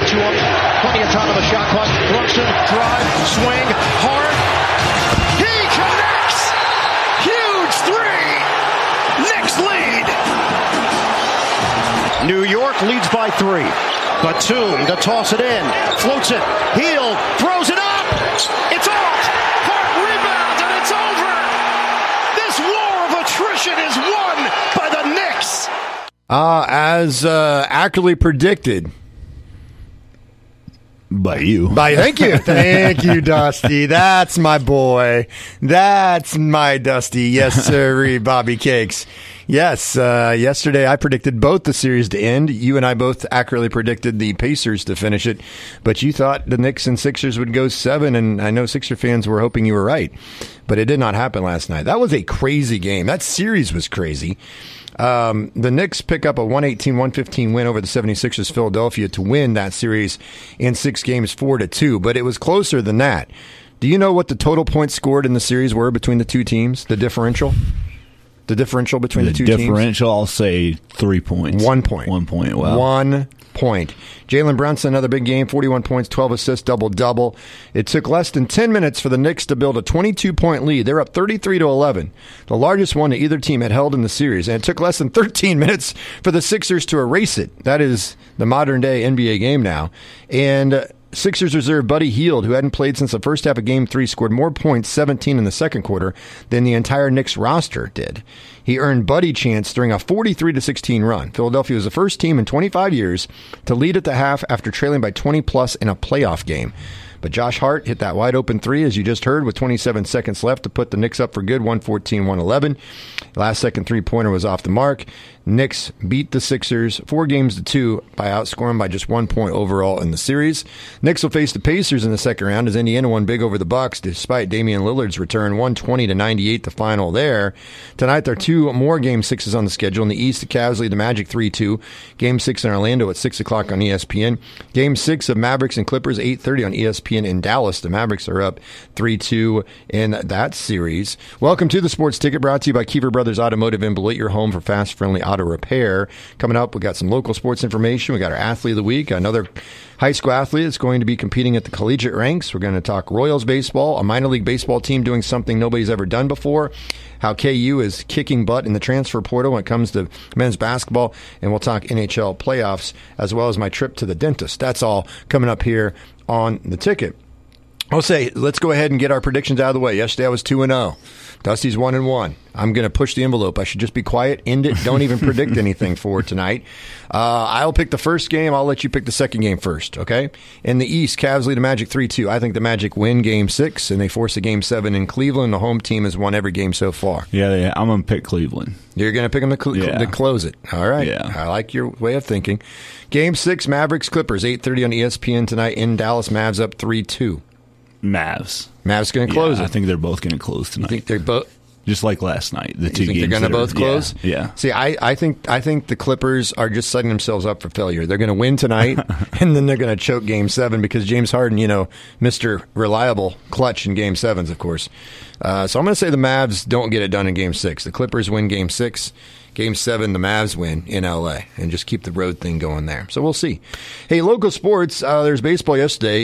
sets you up. Plenty of time on the shot clock. Brunson, drive, swing, hard. He connects! Huge three! Knicks lead! New York leads by 3. Batum to toss it in. Floats it. Hield. Throws it up. It's off. Hart rebounds and it's over. This war of attrition is won by the Knicks. As accurately predicted. By you. Thank you. Thank you, Dusty. That's my boy. That's my Dusty. Yes, sir, Bobby Cakes. Yes, yesterday I predicted both the series to end. You and I both accurately predicted the Pacers to finish it, but you thought the Knicks and Sixers would go 7, and I know Sixer fans were hoping you were right, but it did not happen last night. That was a crazy game. That series was crazy. The Knicks pick up a 118-115 win over the 76ers Philadelphia to win that series in 6 games 4-2, but it was closer than that. Do you know what the total points scored in the series were between the two teams? The differential? The differential between the two teams? The differential, I'll say 3 points. 1 point. 1 point, wow. 1 point. Jalen Brunson, another big game, 41 points, 12 assists, double-double. It took less than 10 minutes for the Knicks to build a 22-point lead. They're up 33-11, the largest one that either team had held in the series. And it took less than 13 minutes for the Sixers to erase it. That is the modern-day NBA game now. And Sixers reserve Buddy Hield, who hadn't played since the first half of Game 3, scored more points, 17 in the second quarter, than the entire Knicks roster did. He earned Buddy chance during a 43-16 run. Philadelphia was the first team in 25 years to lead at the half after trailing by 20-plus in a playoff game. But Josh Hart hit that wide-open three, as you just heard, with 27 seconds left to put the Knicks up for good, 114-111. Last-second three-pointer was off the mark. Knicks beat the Sixers 4-2 by outscoring by just 1 point overall in the series. Knicks will face the Pacers in the second round as Indiana won big over the Bucks despite Damian Lillard's return, 120-98 the final there. Tonight there are 2 more Game 6s on the schedule. In the East, the Cavs lead the Magic 3-2. Game 6 in Orlando at 6 o'clock on ESPN. Game 6 of Mavericks and Clippers, 8:30 on ESPN in Dallas. The Mavericks are up 3-2 in that series. Welcome to the Sports Ticket, brought to you by Kiefer Brothers Automotive in Beloit, your home for fast, friendly auto repair. Coming up, we got some local sports information. We got our athlete of the week, another high school athlete that's going to be competing at the collegiate ranks. We're going to talk Royals baseball, a minor league baseball team doing something nobody's ever done before, how KU is kicking butt in the transfer portal when it comes to men's basketball, and we'll talk NHL playoffs, as well as my trip to the dentist. That's all coming up here on the ticket. I'll say, let's go ahead and get our predictions out of the way. Yesterday I was 2-0. Dusty's 1-1. I'm going to push the envelope. I should just be quiet, end it, don't even predict anything for tonight. I'll pick the first game. I'll let you pick the second game first, okay? In the East, Cavs lead the Magic 3-2. I think the Magic win Game 6, and they force a Game 7 in Cleveland. The home team has won every game so far. Yeah, I'm going to pick Cleveland. You're going to pick them to close it. All right. Yeah. I like your way of thinking. Game 6, Mavericks Clippers, 8:30 on ESPN tonight in Dallas. Mavs up 3-2. Mavs going to close it. I think they're both going to close tonight. You think they're both? Just like last night, the two games. They're going to both close? Yeah. See, I think the Clippers are just setting themselves up for failure. They're going to win tonight, and then they're going to choke Game 7 because James Harden, Mr. Reliable clutch in Game 7s, of course. So I'm going to say the Mavs don't get it done in Game 6. The Clippers win Game 6. Game 7, the Mavs win in L.A. and just keep the road thing going there. So we'll see. Hey, local sports, there's baseball yesterday.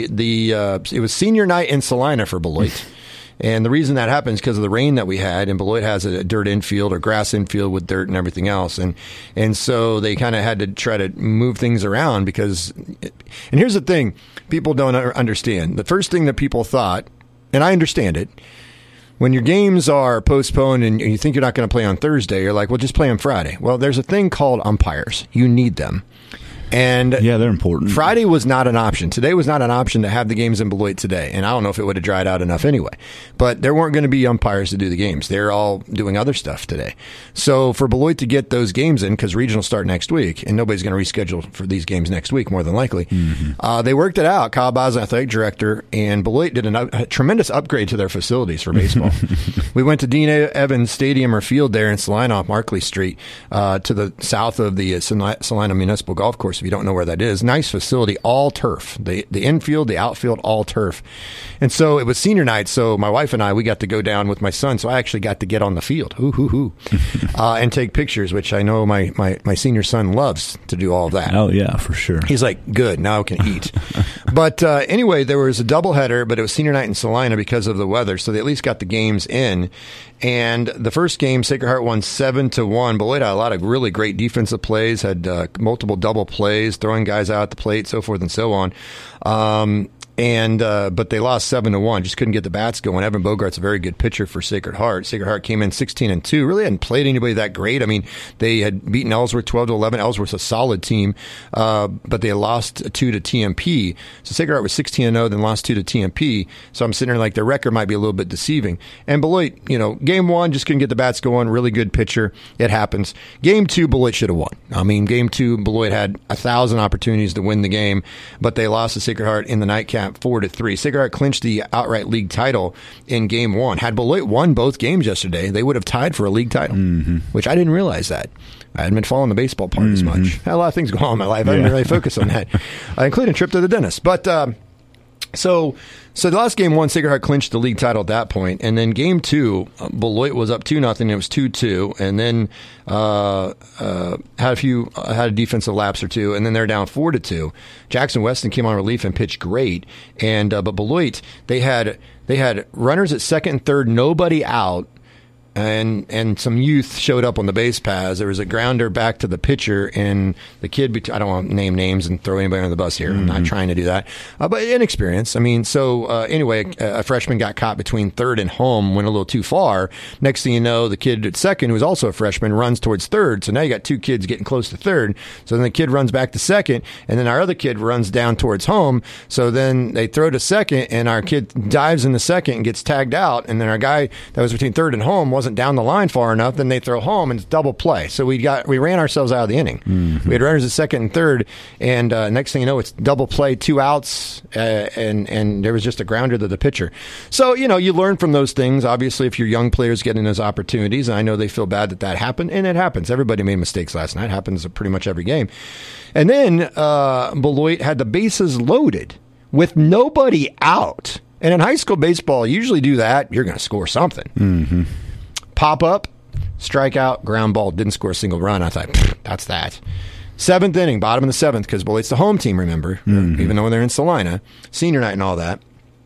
It was senior night in Salina for Beloit. And the reason that happens is because of the rain that we had, and Beloit has a dirt infield or grass infield with dirt and everything else. And so they kind of had to try to move things around because, and here's the thing, people don't understand. The first thing that people thought, and I understand it, when your games are postponed and you think you're not going to play on Thursday, you're like, well, just play on Friday. Well, there's a thing called umpires. You need them. And yeah, they're important. Friday was not an option. Today was not an option to have the games in Beloit today. And I don't know if it would have dried out enough anyway. But there weren't going to be umpires to do the games. They're all doing other stuff today. So for Beloit to get those games in, because regionals start next week, and nobody's going to reschedule for these games next week, more than likely, they worked it out. Kyle Baza, athletic director, and Beloit did a tremendous upgrade to their facilities for baseball. We went to Dean Evans Stadium or field there in Salina off Markley Street to the south of the Salina Municipal Golf Course. Course, if you don't know where that is, nice facility, all turf. The infield, the outfield, all turf. And so it was senior night, so my wife and I, we got to go down with my son, so I actually got to get on the field, and take pictures, which I know my senior son loves to do all of that. Oh, yeah, for sure. He's like, good, now I can eat. But anyway, there was a doubleheader, but it was senior night in Salina because of the weather, so they at least got the games in. And the first game, Sacred Heart won 7-1. Beloit had a lot of really great defensive plays, had multiple double plays, throwing guys out at the plate, so forth and so on. But they lost 7-1. Just couldn't get the bats going. Evan Bogart's a very good pitcher for Sacred Heart. Sacred Heart came in 16-2. Really hadn't played anybody that great. I mean, they had beaten Ellsworth 12-11. Ellsworth's a solid team, but they lost 2 to TMP. So Sacred Heart was 16-0, then lost 2 to TMP. So I'm sitting there like their record might be a little bit deceiving. And Beloit, game 1 just couldn't get the bats going. Really good pitcher. It happens. Game 2, Beloit should have won. I mean, game 2, Beloit had 1,000 opportunities to win the game, but they lost to Sacred Heart in the nightcap 4-3. Sacred Heart clinched the outright league title in game 1. Had Beloit won both games yesterday, they would have tied for a league title, which I didn't realize that. I hadn't been following the baseball part as much. Had a lot of things going on in my life. I didn't really focus on that, including a trip to the dentist. But so the last game 1, Sacred Heart clinched the league title at that point, and then game 2, Beloit was up 2-0. It was 2-2, and then had a defensive lapse or two, and then they're down 4-2. Jackson Weston came on relief and pitched great, and but Beloit they had runners at second and third, nobody out. And some youth showed up on the base paths. There was a grounder back to the pitcher, and the kid, I don't want to name names and throw anybody on the bus here. I'm not trying to do that. But inexperience. I mean, anyway, a freshman got caught between third and home, went a little too far. Next thing you know, the kid at second, who was also a freshman, runs towards third. So now you got 2 kids getting close to third. So then the kid runs back to second, and then our other kid runs down towards home. So then they throw to second, and our kid dives into second and gets tagged out. And then our guy that was between third and home wasn't down the line far enough, then they throw home and it's double play. So we ran ourselves out of the inning. We had runners at second and third, and next thing you know, it's double play, 2 outs, and there was just a grounder to the pitcher. So you learn from those things. Obviously, if your young players getting those opportunities, and I know they feel bad that happened, and it happens. Everybody made mistakes last night. It happens pretty much every game. And then Beloit had the bases loaded with nobody out. And in high school baseball, you usually do that. You're going to score something. Pop up, strikeout, ground ball, didn't score a single run. I thought, that's that. 7th inning, bottom of the 7th, because Beloit's the home team, remember, even though they're in Salina, senior night and all that.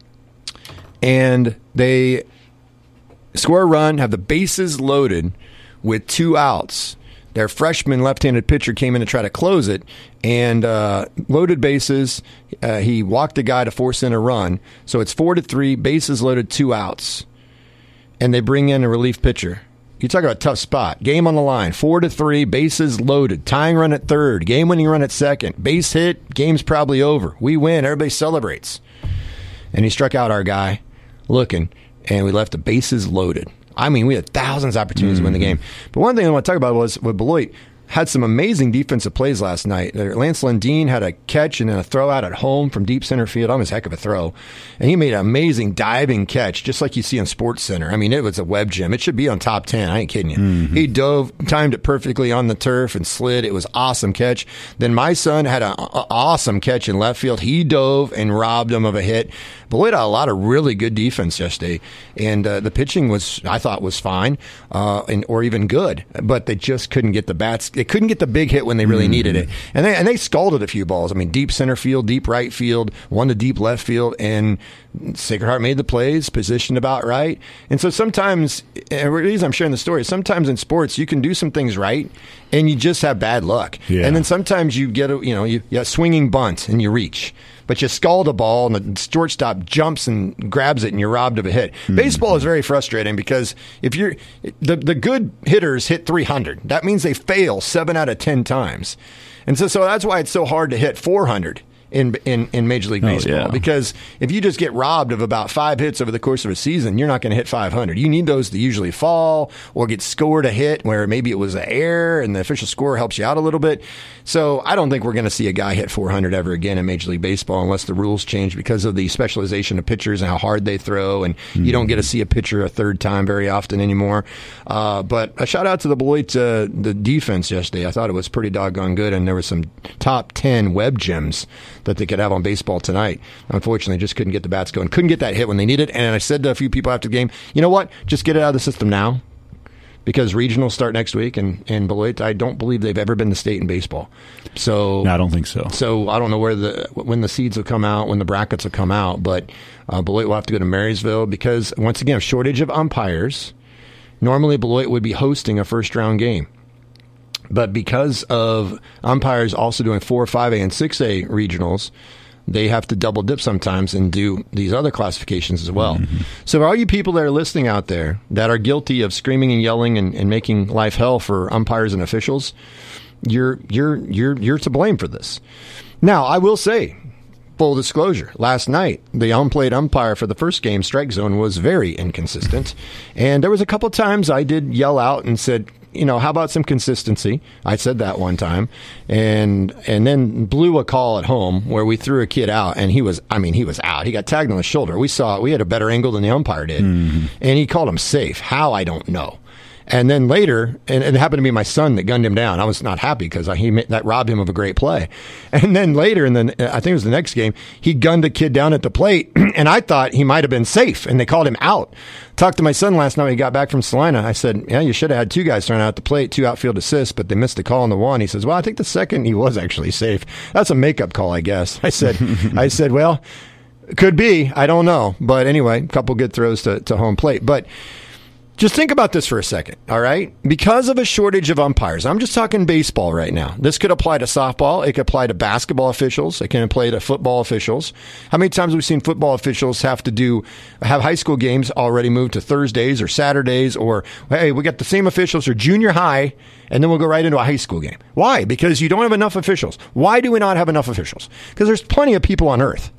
And they score a run, have the bases loaded with 2 outs. Their freshman left-handed pitcher came in to try to close it, and loaded bases. He walked a guy to force in a run. So it's 4-3, bases loaded, 2 outs. And they bring in a relief pitcher. You talk about a tough spot. Game on the line, 4-3, bases loaded, tying run at third, game-winning run at second, base hit, game's probably over. We win, everybody celebrates. And he struck out our guy looking, and we left the bases loaded. I mean, we had thousands of opportunities to win the game. But one thing I want to talk about was with Beloit, had some amazing defensive plays last night. Lance Lundeen had a catch and then a throw out at home from deep center field. Almost a heck of a throw. And he made an amazing diving catch, just like you see on Sports Center. I mean, it was a web gem. It should be on top 10. I ain't kidding you. He dove, timed it perfectly on the turf and slid. It was awesome catch. Then my son had an awesome catch in left field. He dove and robbed him of a hit. Beloit had a lot of really good defense yesterday. And the pitching I thought was fine, or even good. But they just couldn't get the bats. They couldn't get the big hit when they really needed it. And they scalded a few balls. I mean, deep center field, deep right field, one to deep left field, and Sacred Heart made the plays, positioned about right. And so sometimes, and the reason I'm sharing the story, sometimes in sports you can do some things right, and you just have bad luck. Yeah. And then sometimes you get a swinging bunt and you reach. But you scald a ball, and the shortstop jumps and grabs it, and you're robbed of a hit. Baseball is very frustrating because if you're the good hitters hit 300, that means they fail 7 out of 10 times, and so that's why it's so hard to hit 400 in Major League Baseball. Yeah. Because if you just get robbed of about 5 hits over the course of a season, you're not going to hit 500. You need those to usually fall or get scored a hit where maybe it was an error and the official score helps you out a little bit. So I don't think we're going to see a guy hit 400 ever again in Major League Baseball unless the rules change because of the specialization of pitchers and how hard they throw, and you don't get to see a pitcher a third time very often anymore. But a shout out to the Beloit the defense yesterday. I thought it was pretty doggone good, and there were some top 10 web gems that they could have on baseball tonight. Unfortunately, just couldn't get the bats going. Couldn't get that hit when they needed it. And I said to a few people after the game, you know what? Just get it out of the system now. Because regionals start next week, and Beloit, I don't believe they've ever been the state in baseball. So No, I don't think so. So I don't know when the seeds will come out, when the brackets will come out, but Beloit will have to go to Marysville because, once again, a shortage of umpires. Normally, Beloit would be hosting a first-round game. But because of umpires also doing 4, 5A, and 6A regionals, they have to double dip sometimes and do these other classifications as well. Mm-hmm. So all you people that are listening out there that are guilty of screaming and yelling and making life hell for umpires and officials, you're to blame for this. Now, I will say, full disclosure, last night, the unplayed umpire for the first game, strike zone, was very inconsistent. And there was a couple of times I did yell out and said, how about some consistency? I said that one time, and then blew a call at home where we threw a kid out, and he was out. He got tagged on the shoulder. We had a better angle than the umpire did, and he called him safe. How, I don't know. And then later, and it happened to be my son that gunned him down. I was not happy because that robbed him of a great play. And then later, I think it was the next game, he gunned a kid down at the plate, and I thought he might have been safe, and they called him out. Talked to my son last night when he got back from Salina. I said, yeah, you should have had 2 guys thrown out at the plate, 2 outfield assists, but they missed the call on the one. He says, well, I think the second he was actually safe. That's a makeup call, I guess. I said, well, could be. I don't know. But anyway, a couple good throws to home plate. But just think about this for a second, all right? Because of a shortage of umpires, I'm just talking baseball right now. This could apply to softball. It could apply to basketball officials. It can apply to football officials. How many times have we seen football officials have high school games already moved to Thursdays or Saturdays, or, hey, we got the same officials for junior high, and then we'll go right into a high school game. Why? Because you don't have enough officials. Why do we not have enough officials? Because there's plenty of people on earth.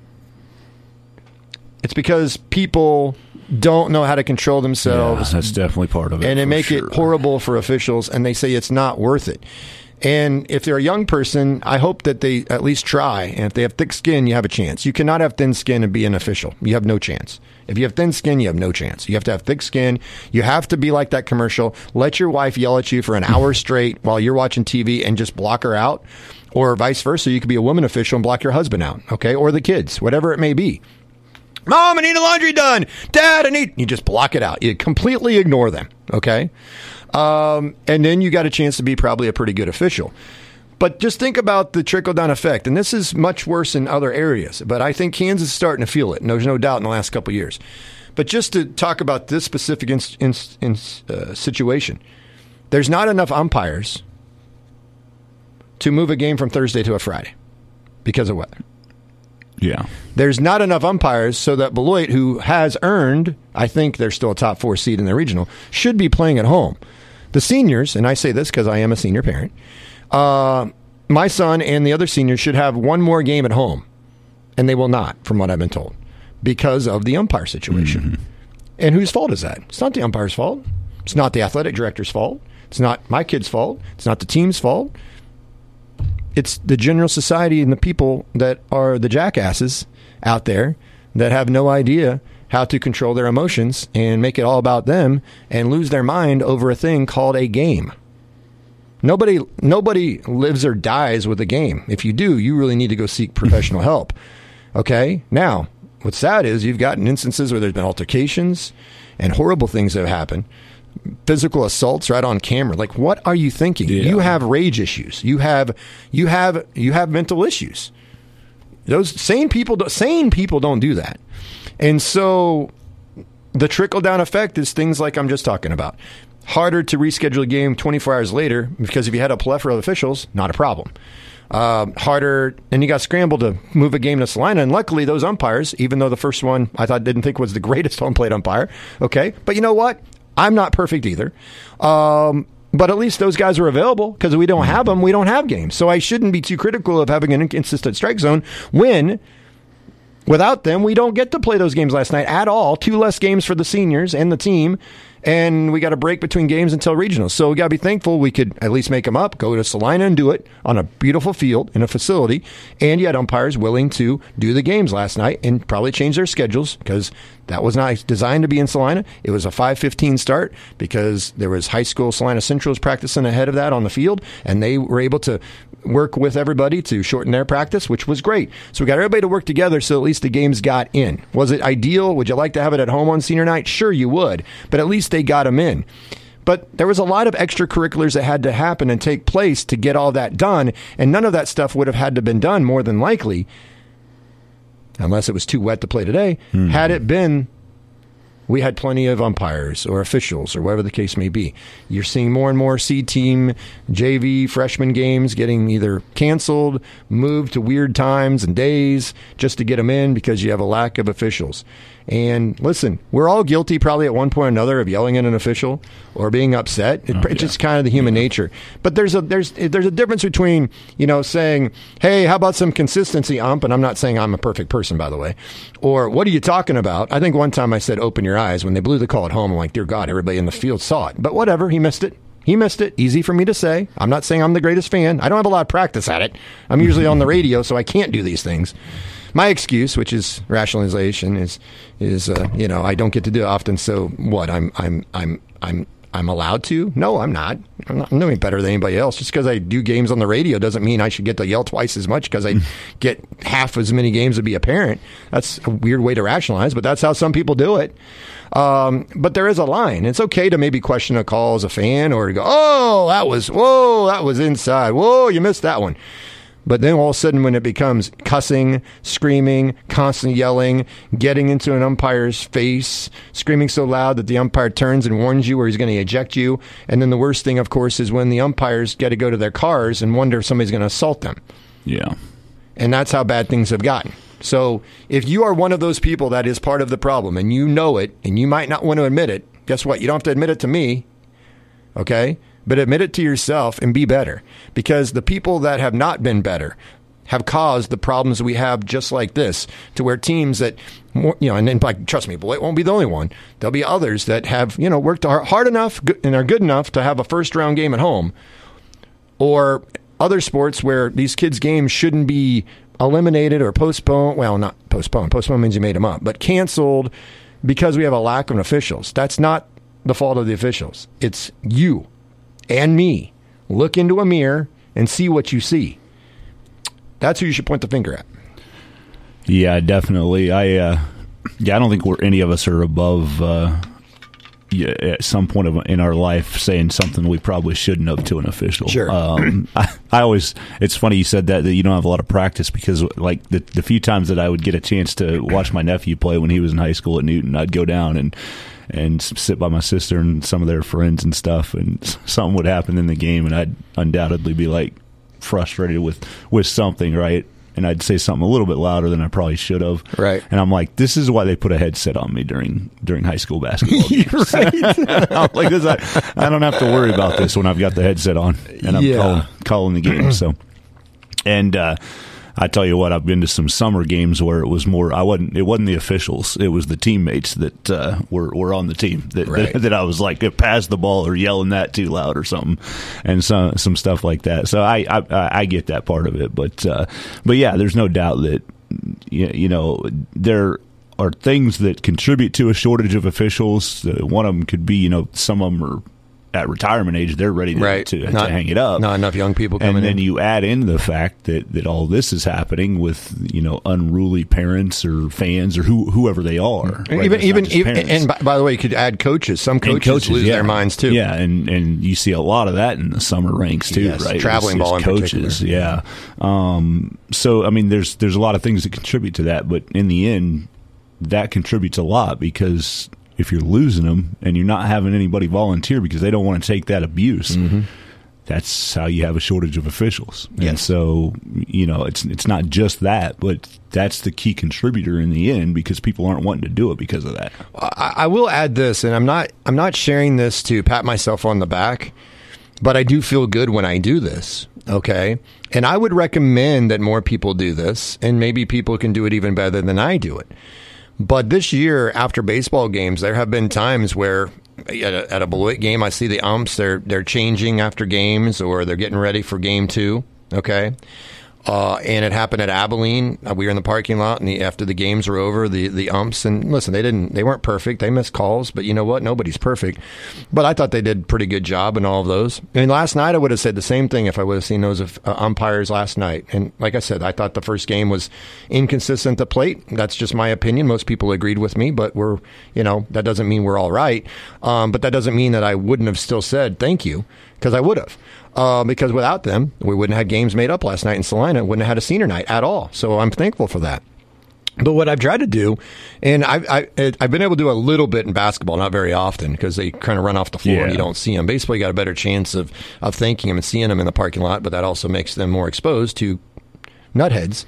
It's because people don't know how to control themselves. Yeah, that's definitely part of it. And they make it horrible for officials, and they say it's not worth it. And if they're a young person, I hope that they at least try. And if they have thick skin, you have a chance. You cannot have thin skin and be an official. You have no chance. If you have thin skin, you have no chance. You have to have thick skin. You have to be like that commercial. Let your wife yell at you for an hour straight while you're watching TV and just block her out. Or vice versa. You could be a woman official and block your husband out. Okay? Or the kids. Whatever it may be. Mom, I need the laundry done. Dad, you just block it out. You completely ignore them, okay? And then you got a chance to be probably a pretty good official. But just think about the trickle-down effect. And this is much worse in other areas. But I think Kansas is starting to feel it. And there's no doubt in the last couple of years. But just to talk about this specific situation, there's not enough umpires to move a game from Thursday to a Friday because of weather. Yeah. There's not enough umpires so that Beloit, who has earned, I think they're still a top 4 seed in the regional, should be playing at home. The seniors, and I say this because I am a senior parent, my son and the other seniors should have one more game at home, and they will not, from what I've been told, because of the umpire situation. Mm-hmm. And whose fault is that? It's not the umpire's fault. It's not the athletic director's fault. It's not my kid's fault. It's not the team's fault. It's the general society and the people that are the jackasses out there that have no idea how to control their emotions and make it all about them and lose their mind over a thing called a game. Nobody lives or dies with a game. If you do, you really need to go seek professional help. Okay? Now, what's sad is you've gotten instances where there's been altercations and horrible things that have happened. Physical assaults right on camera. Like, what are you thinking? Yeah. You have rage issues. You have mental issues. Those sane people don't do that. And so the trickle down effect is things like I'm just talking about. Harder to reschedule a game 24 hours later because if you had a plethora of officials, not a problem. Harder, and you got scrambled to move a game to Salina. And luckily, those umpires, even though the first one didn't think was the greatest home plate umpire, okay, but you know what? I'm not perfect either. But at least those guys are available because we don't have them. We don't have games. So I shouldn't be too critical of having an inconsistent strike zone when, without them, we don't get to play those games last night at all. 2 less games for the seniors and the team. And we got a break between games until regionals. So we got to be thankful we could at least make them up, go to Salina and do it on a beautiful field in a facility. And you had umpires willing to do the games last night and probably change their schedules because that was not designed to be in Salina. It was a 5:15 start because there was high school Salina Central's practicing ahead of that on the field, and they were able to work with everybody to shorten their practice, which was great. So we got everybody to work together so at least the games got in. Was it ideal? Would you like to have it at home on senior night? Sure, you would. But at least they got them in. But there was a lot of extracurriculars that had to happen and take place to get all that done, and none of that stuff would have had to have been done more than likely, unless it was too wet to play today, had it been we had plenty of umpires or officials or whatever the case may be. You're seeing more and more C team, JV, freshman games getting either canceled, moved to weird times and days just to get them in because you have a lack of officials. And listen, we're all guilty probably at one point or another of yelling at an official or being upset. It's just kind of the human nature. But there's a difference between, saying, hey, how about some consistency, ump? And I'm not saying I'm a perfect person, by the way. Or what are you talking about? I think one time I said, open your eyes. When they blew the call at home, I'm like, dear God, everybody in the field saw it. But whatever, he missed it. He missed it. Easy for me to say. I'm not saying I'm the greatest fan. I don't have a lot of practice at it. I'm usually on the radio, so I can't do these things. My excuse, which is rationalization, is I don't get to do it often. So what? I'm allowed to? No, I'm not. I'm doing better than anybody else. Just because I do games on the radio doesn't mean I should get to yell twice as much because I get half as many games to be a parent. That's a weird way to rationalize, but that's how some people do it. But there is a line. It's okay to maybe question a call as a fan or to go, that was inside. Whoa, you missed that one. But then all of a sudden when it becomes cussing, screaming, constantly yelling, getting into an umpire's face, screaming so loud that the umpire turns and warns you or he's going to eject you. And then the worst thing, of course, is when the umpires get to go to their cars and wonder if somebody's going to assault them. Yeah. And that's how bad things have gotten. So if you are one of those people that is part of the problem and you know it and you might not want to admit it, guess what? You don't have to admit it to me, okay? But admit it to yourself and be better, because the people that have not been better have caused the problems we have just like this, to where teams that, and then, trust me, Beloit won't be the only one. There'll be others that have, worked hard enough and are good enough to have a first round game at home, or other sports where these kids' games shouldn't be eliminated or postponed. Well, not postponed. Postponed means you made them up, but canceled because we have a lack of officials. That's not the fault of the officials. It's you and me. Look into a mirror and see what you see. That's who you should point the finger at. Yeah, definitely. I don't think any of us are above at some point in our life saying something we probably shouldn't have to an official. Sure. I always, it's funny you said that you don't have a lot of practice, because like the few times that I would get a chance to watch my nephew play when he was in high school at Newton, I'd go down and sit by my sister and some of their friends and stuff, and something would happen in the game, and I'd undoubtedly be like frustrated with something, right? And I'd say something a little bit louder than I probably should have. Right. And I'm like, this is why they put a headset on me during high school basketball games. I'm like, I don't have to worry about this when I've got the headset on and I'm calling the game. So, and I tell you what, I've been to some summer games where it was more. It wasn't the officials; it was the teammates that were on the team that I was like, pass the ball or yelling that too loud or something, and some stuff like that. So I get that part of it, but yeah, there's no doubt that there are things that contribute to a shortage of officials. One of them could be some of them are at retirement age, they're ready to hang it up. Not enough young people coming in. And then you add in the fact that all this is happening with, unruly parents or fans or whoever they are. Right? Even and by the way, you could add coaches. Some coaches lose their minds too. Yeah, and you see a lot of that in the summer ranks too, yes, right? Traveling ball in coaches, particular. Yeah. So I mean, there's a lot of things that contribute to that, but in the end, that contributes a lot, because if you're losing them and you're not having anybody volunteer because they don't want to take that abuse, that's how you have a shortage of officials. Yes. And so, it's not just that, but that's the key contributor in the end, because people aren't wanting to do it because of that. I will add this, and I'm not sharing this to pat myself on the back, but I do feel good when I do this. Okay. And I would recommend that more people do this, and maybe people can do it even better than I do it. But this year, after baseball games, there have been times where at a Beloit game, I see the umps, they're changing after games, or they're getting ready for game 2. Okay. And it happened at Abilene. We were in the parking lot, and after the games were over, the umps, and listen, they weren't perfect. They missed calls, but you know what? Nobody's perfect. But I thought they did a pretty good job in all of those. And last night, I would have said the same thing if I would have seen those umpires last night. And like I said, I thought the first game was inconsistent at plate. That's just my opinion. Most people agreed with me, but that doesn't mean we're all right. But that doesn't mean that I wouldn't have still said thank you, because I would have. Because without them, we wouldn't have games made up last night in Salina. Wouldn't have had a senior night at all. So I'm thankful for that. But what I've tried to do, and I've been able to do a little bit in basketball, not very often, because they kind of run off the floor and you don't see them. Baseball, you got a better chance of thanking them and seeing them in the parking lot, but that also makes them more exposed to nutheads.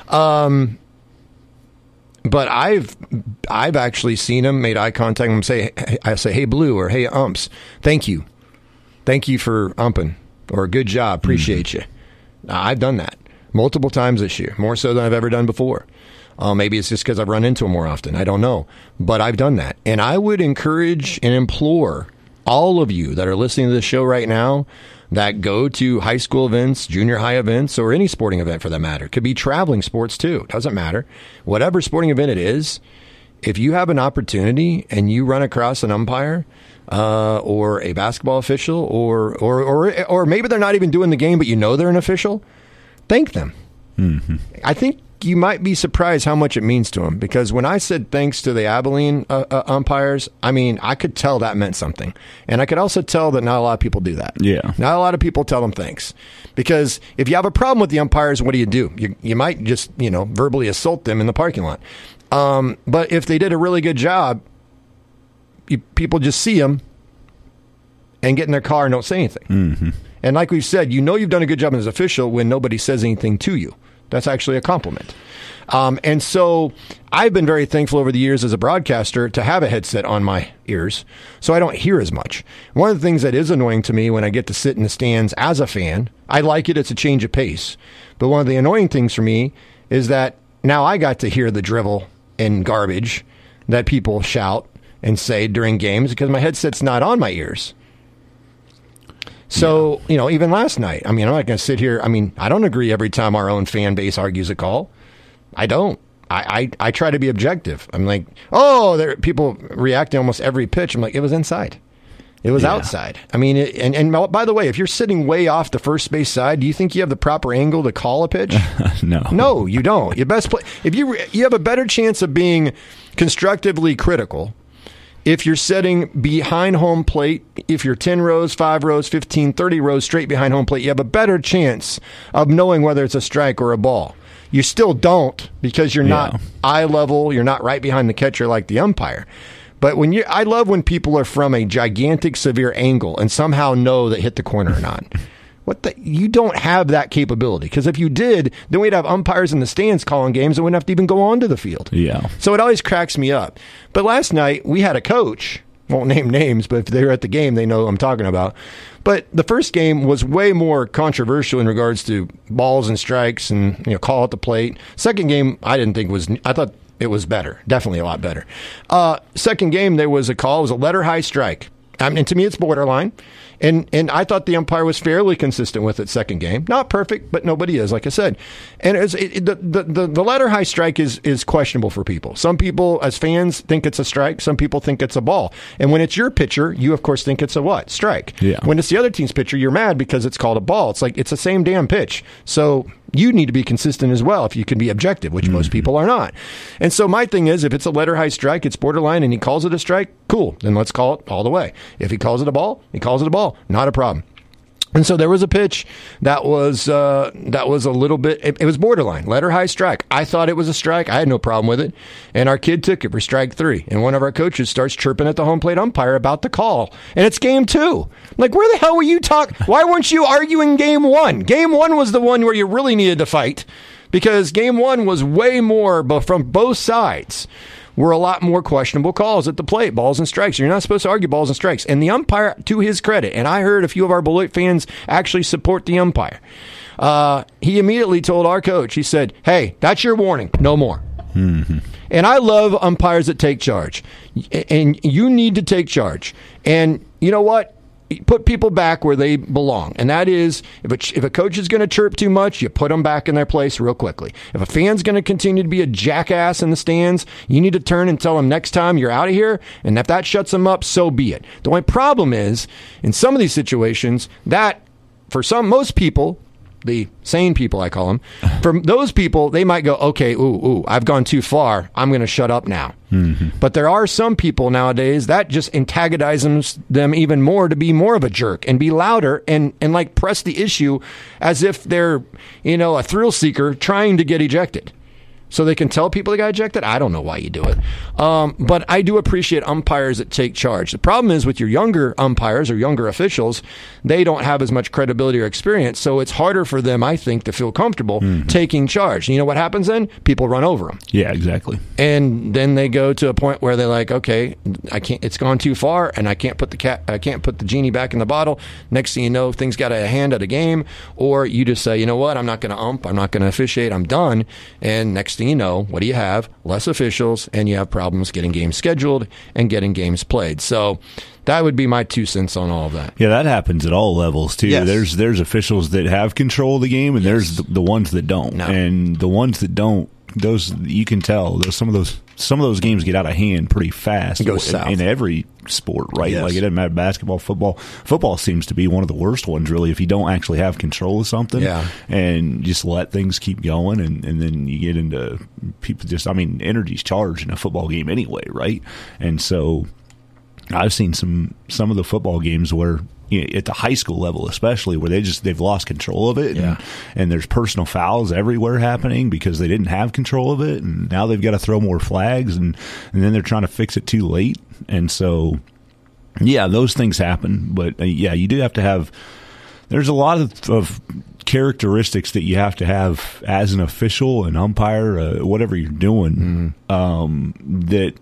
But I've actually seen them, made eye contact with them, I say, hey, Blue, or hey, umps, thank you. Thank you for umping. Or good job, appreciate you. I've done that multiple times this year, more so than I've ever done before. Maybe it's just because I've run into them more often. I don't know. But I've done that. And I would encourage and implore all of you that are listening to this show right now that go to high school events, junior high events, or any sporting event for that matter. It could be traveling sports too. Doesn't matter. Whatever sporting event it is, if you have an opportunity and you run across an umpire or a basketball official, or maybe they're not even doing the game, but they're an official, thank them. Mm-hmm. I think you might be surprised how much it means to them, because when I said thanks to the Abilene umpires, I could tell that meant something. And I could also tell that not a lot of people do that. Yeah. Not a lot of people tell them thanks. Because if you have a problem with the umpires, what do? You might just, verbally assault them in the parking lot. But if they did a really good job, people just see them and get in their car and don't say anything. Mm-hmm. And like we've said, you've done a good job as an official when nobody says anything to you. That's actually a compliment. And so I've been very thankful over the years as a broadcaster to have a headset on my ears so I don't hear as much. One of the things that is annoying to me when I get to sit in the stands as a fan, I like it. It's a change of pace. But one of the annoying things for me is that now I got to hear the drivel and garbage that people shout and say during games because my headset's not on my ears. So, even last night, I'm not going to sit here. I don't agree every time our own fan base argues a call. I don't. I try to be objective. I'm like, people react to almost every pitch. I'm like, it was inside. It was outside. And by the way, if you're sitting way off the first base side, do you think you have the proper angle to call a pitch? No, you don't. Your best play. If you have a better chance of being constructively critical if you're sitting behind home plate. If you're 10 rows, 5 rows, 15, 30 rows straight behind home plate, you have a better chance of knowing whether it's a strike or a ball. You still don't because you're not eye level. You're not right behind the catcher like the umpire. But I love when people are from a gigantic, severe angle and somehow know that hit the corner or not. You don't have that capability, because if you did, then we'd have umpires in the stands calling games and wouldn't have to even go onto the field. Yeah. So it always cracks me up. But last night we had a coach. Won't name names, but if they're at the game, they know who I'm talking about. But the first game was way more controversial in regards to balls and strikes and call at the plate. Second game, I thought it was better, definitely a lot better. Second game, there was a call. It was a letter high strike. And to me, it's borderline. And I thought the umpire was fairly consistent with it second game. Not perfect, but nobody is, like I said. And the letter high strike is questionable for people. Some people, as fans, think it's a strike. Some people think it's a ball. And when it's your pitcher, you, of course, think it's a what? Strike. Yeah. When it's the other team's pitcher, you're mad because it's called a ball. It's like it's the same damn pitch. So you need to be consistent as well if you can be objective, which most people are not. And so my thing is, if it's a letter high strike, it's borderline, and he calls it a strike, cool. Then let's call it all the way. If he calls it a ball, he calls it a ball. Not a problem. And so there was a pitch that was a little bit, it was borderline, letter high strike. I thought it was a strike. I had no problem with it. And our kid took it for strike 3. And one of our coaches starts chirping at the home plate umpire about the call. And it's game 2. Like, where the hell were you why weren't you arguing game 1? Game 1 was the one where you really needed to fight, because game 1 was way more from both sides. were a lot more questionable calls at the plate, balls and strikes. You're not supposed to argue balls and strikes. And the umpire, to his credit, and I heard a few of our Beloit fans actually support the umpire, he immediately told our coach, he said, hey, that's your warning, no more. Mm-hmm. And I love umpires that take charge. And you need to take charge. And you know what? Put people back where they belong. And that is, if a coach is going to chirp too much, you put them back in their place real quickly. If a fan's going to continue to be a jackass in the stands, you need to turn and tell them next time you're out of here. And if that shuts them up, so be it. The only problem is, in some of these situations, that for most people, the sane people, I call them, for those people, they might go, okay, I've gone too far. I'm going to shut up now. Mm-hmm. But there are some people nowadays that just antagonizes them even more to be more of a jerk and be louder and like press the issue as if they're, a thrill seeker trying to get ejected. So they can tell people they got ejected? I don't know why you do it. But I do appreciate umpires that take charge. The problem is with your younger umpires or younger officials, they don't have as much credibility or experience, so it's harder for them, I think, to feel comfortable taking charge. And you know what happens then? People run over them. Yeah, exactly. And then they go to a point where they're like, okay, I can't. It's gone too far, and I can't put the genie back in the bottle. Next thing you know, things got a hand at a game, or you just say, you know what, I'm not going to ump, I'm not going to officiate, I'm done. And next thing you know, what do you have? Less officials, and you have problems getting games scheduled and getting games played. So that would be my 2 cents on all of that. Yeah, that happens at all levels, too. Yes. There's officials that have control of the game, and there's the ones that don't. No. And the ones that don't, those you can tell. Some of those games get out of hand pretty fast. It goes south in every sport, right? Yes. Like it doesn't matter, basketball, football. Football seems to be one of the worst ones, really, if you don't actually have control of something. Yeah. And just let things keep going, and then you get into people energy's charged in a football game anyway, right? And so I've seen some of the football games where, at the high school level especially, where they've lost control of it, and there's personal fouls everywhere happening because they didn't have control of it, and now they've got to throw more flags, and then they're trying to fix it too late. And so those things happen, but you do have to have, there's a lot of characteristics that you have to have as an official, an umpire, whatever you're doing, that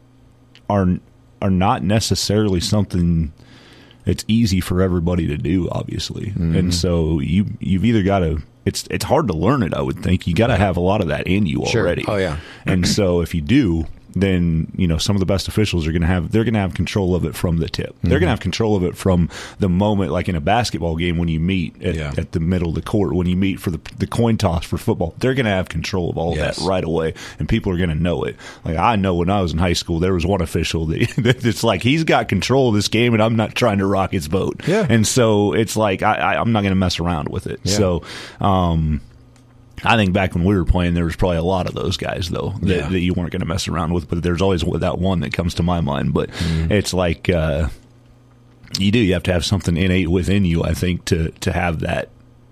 are not necessarily something it's easy for everybody to do, obviously. Mm-hmm. And so you've either got to, it's hard to learn it, I would think. You got to have a lot of that in you already. Oh, yeah. And so if you do, then some of the best officials they're going to have control of it from the tip. Mm-hmm. They're going to have control of it from the moment, like in a basketball game when you meet at the middle of the court, when you meet for the coin toss for football. They're going to have control of all that right away, and people are going to know it. Like I know when I was in high school, there was one official that's like, he's got control of this game, and I'm not trying to rock his boat. Yeah. And so it's like I'm not going to mess around with it. Yeah. So I think back when we were playing, there was probably a lot of those guys, though, that you weren't going to mess around with. But there's always that one that comes to my mind. But it's like you have to have something innate within you, I think, to have that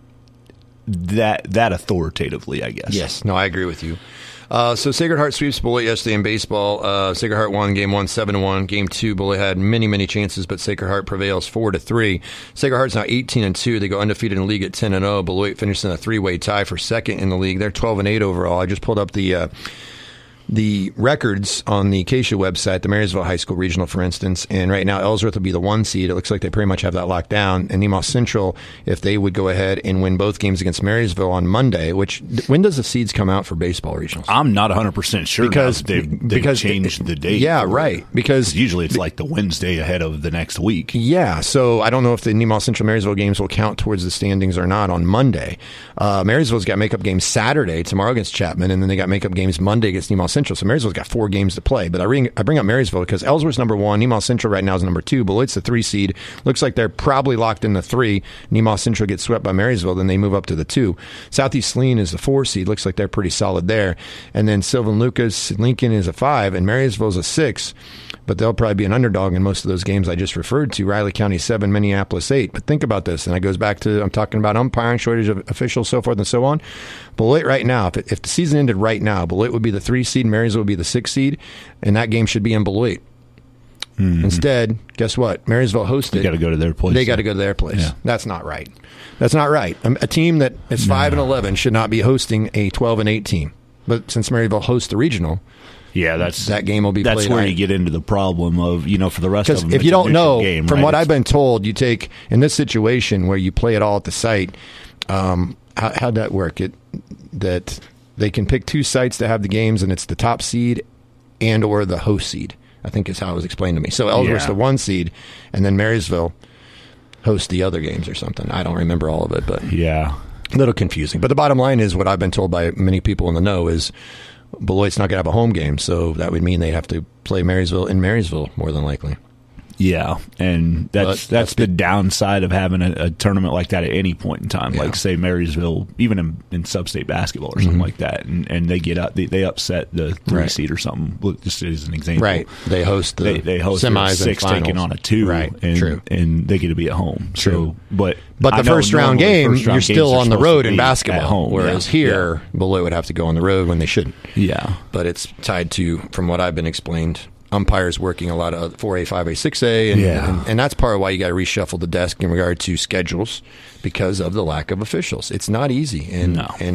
authoritatively, I guess. Yes. No, I agree with you. So Sacred Heart sweeps Beloit yesterday in baseball. Sacred Heart won Game 1, 7-1. Game 2, Beloit had many, many chances, but Sacred Heart prevails 4-3. Sacred Heart's now 18-2. They go undefeated in the league at 10-0. Beloit finished in a 3-way tie for second in the league. They're 12-8 overall. I just pulled up the records on the Acacia website, the Marysville High School Regional, for instance, and right now Ellsworth will be the 1 seed. It looks like they pretty much have that locked down. And Nemaw Central, if they would go ahead and win both games against Marysville on Monday, when does the seeds come out for baseball regionals? I'm not 100% sure because they've changed the date. Yeah, right. Because usually it's like the Wednesday ahead of the next week. Yeah, so I don't know if the Nemaw Central Marysville games will count towards the standings or not on Monday. Marysville's got makeup games Saturday, tomorrow against Chapman, and then they got makeup games Monday against Nemaw Central. So Marysville's got 4 games to play. But I bring up Marysville because Ellsworth's number 1. Nemaw Central right now is number 2. Beloit's the 3 seed. Looks like they're probably locked in the 3. Nemaw Central gets swept by Marysville, then they move up to the 2. Southeast Saline is the 4 seed. Looks like they're pretty solid there. And then Sylvan Lucas, Lincoln is a 5, and Marysville's a 6. But they'll probably be an underdog in most of those games I just referred to. Riley County 7, Minneapolis 8. But think about this, and it goes back to, I'm talking about umpiring, shortage of officials, so forth and so on. Beloit right now, if the season ended right now, Beloit would be the 3 seed, Marysville would be the 6 seed, and that game should be in Beloit. Mm-hmm. Instead, guess what? Marysville hosted. They got to go to their place. They got to go to their place. Yeah. That's not right. That's not right. A team that is 5-11 should not be hosting a 12-8 team. But since Marysville hosts the regional, that game will be played. That's where you get into the problem of, for the rest of them. Because if you don't know, game, from right? what I've been told, you take, in this situation where you play it all at the site, how'd that work? That they can pick 2 sites to have the games, and it's the top seed and or the host seed, I think is how it was explained to me. So Ellsworth's the 1 seed, and then Marysville hosts the other games or something. I don't remember all of it, but a little confusing. But the bottom line is, what I've been told by many people in the know is, Beloit's not going to have a home game, so that would mean they have to play Marysville in Marysville, more than likely. Yeah, and that's the downside of having a tournament like that at any point in time. Like, say, Marysville, even in sub-state basketball or something like that, and they get up, they upset the 3 seed or something, just as an example. Right. They host the they host semis 6 and finals. taking on a 2, right. and they get to be at home. True. So, but the first round game, you're still on the road in basketball. At home, whereas here, Beloit would have to go on the road when they shouldn't. Yeah. But it's tied to, from what I've been explained, umpires working a lot of 4A, 5A, 6A, and that's part of why you got to reshuffle the desk in regard to schedules, because of the lack of officials. It's not easy, and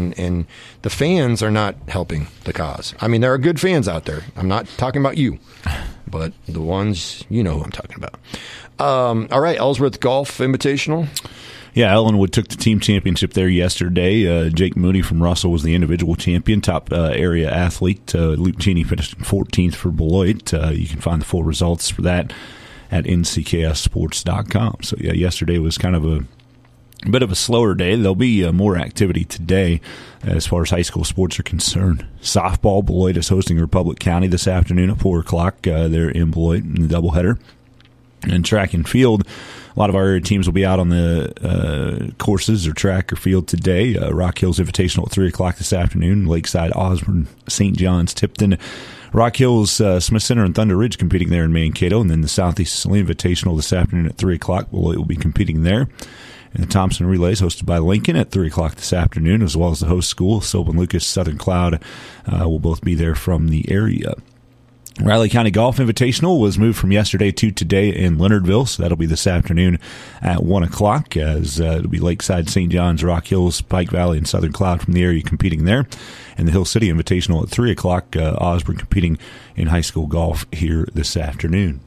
the fans are not helping the cause. I mean, there are good fans out there. I'm not talking about you, but the ones who I'm talking about. All right, Ellsworth Golf Invitational. Yeah, Ellenwood took the team championship there yesterday. Jake Mooney from Russell was the individual champion, top area athlete. Luke Cheney finished 14th for Beloit. You can find the full results for that at ncksports.com. So, yesterday was kind of a bit of a slower day. There'll be more activity today as far as high school sports are concerned. Softball, Beloit is hosting Republic County this afternoon at 4 o'clock. They're in Beloit in the doubleheader. And track and field, a lot of our area teams will be out on the courses or track or field today. Rock Hills Invitational at 3 o'clock this afternoon. Lakeside, Osborne, St. John's, Tipton. Rock Hills, Smith Center, and Thunder Ridge competing there in Mankato. And then the Southeast Saline Invitational this afternoon at 3 o'clock. Beloit will be competing there. And the Thompson Relays, hosted by Lincoln at 3 o'clock this afternoon, as well as the host school, Sylvan Lucas, Southern Cloud, will both be there from the area. Riley County Golf Invitational was moved from yesterday to today in Leonardville, so that'll be this afternoon at 1 o'clock, as it'll be Lakeside, St. John's, Rock Hills, Pike Valley, and Southern Cloud from the area competing there. And the Hill City Invitational at 3 o'clock, Osborne competing in high school golf here this afternoon.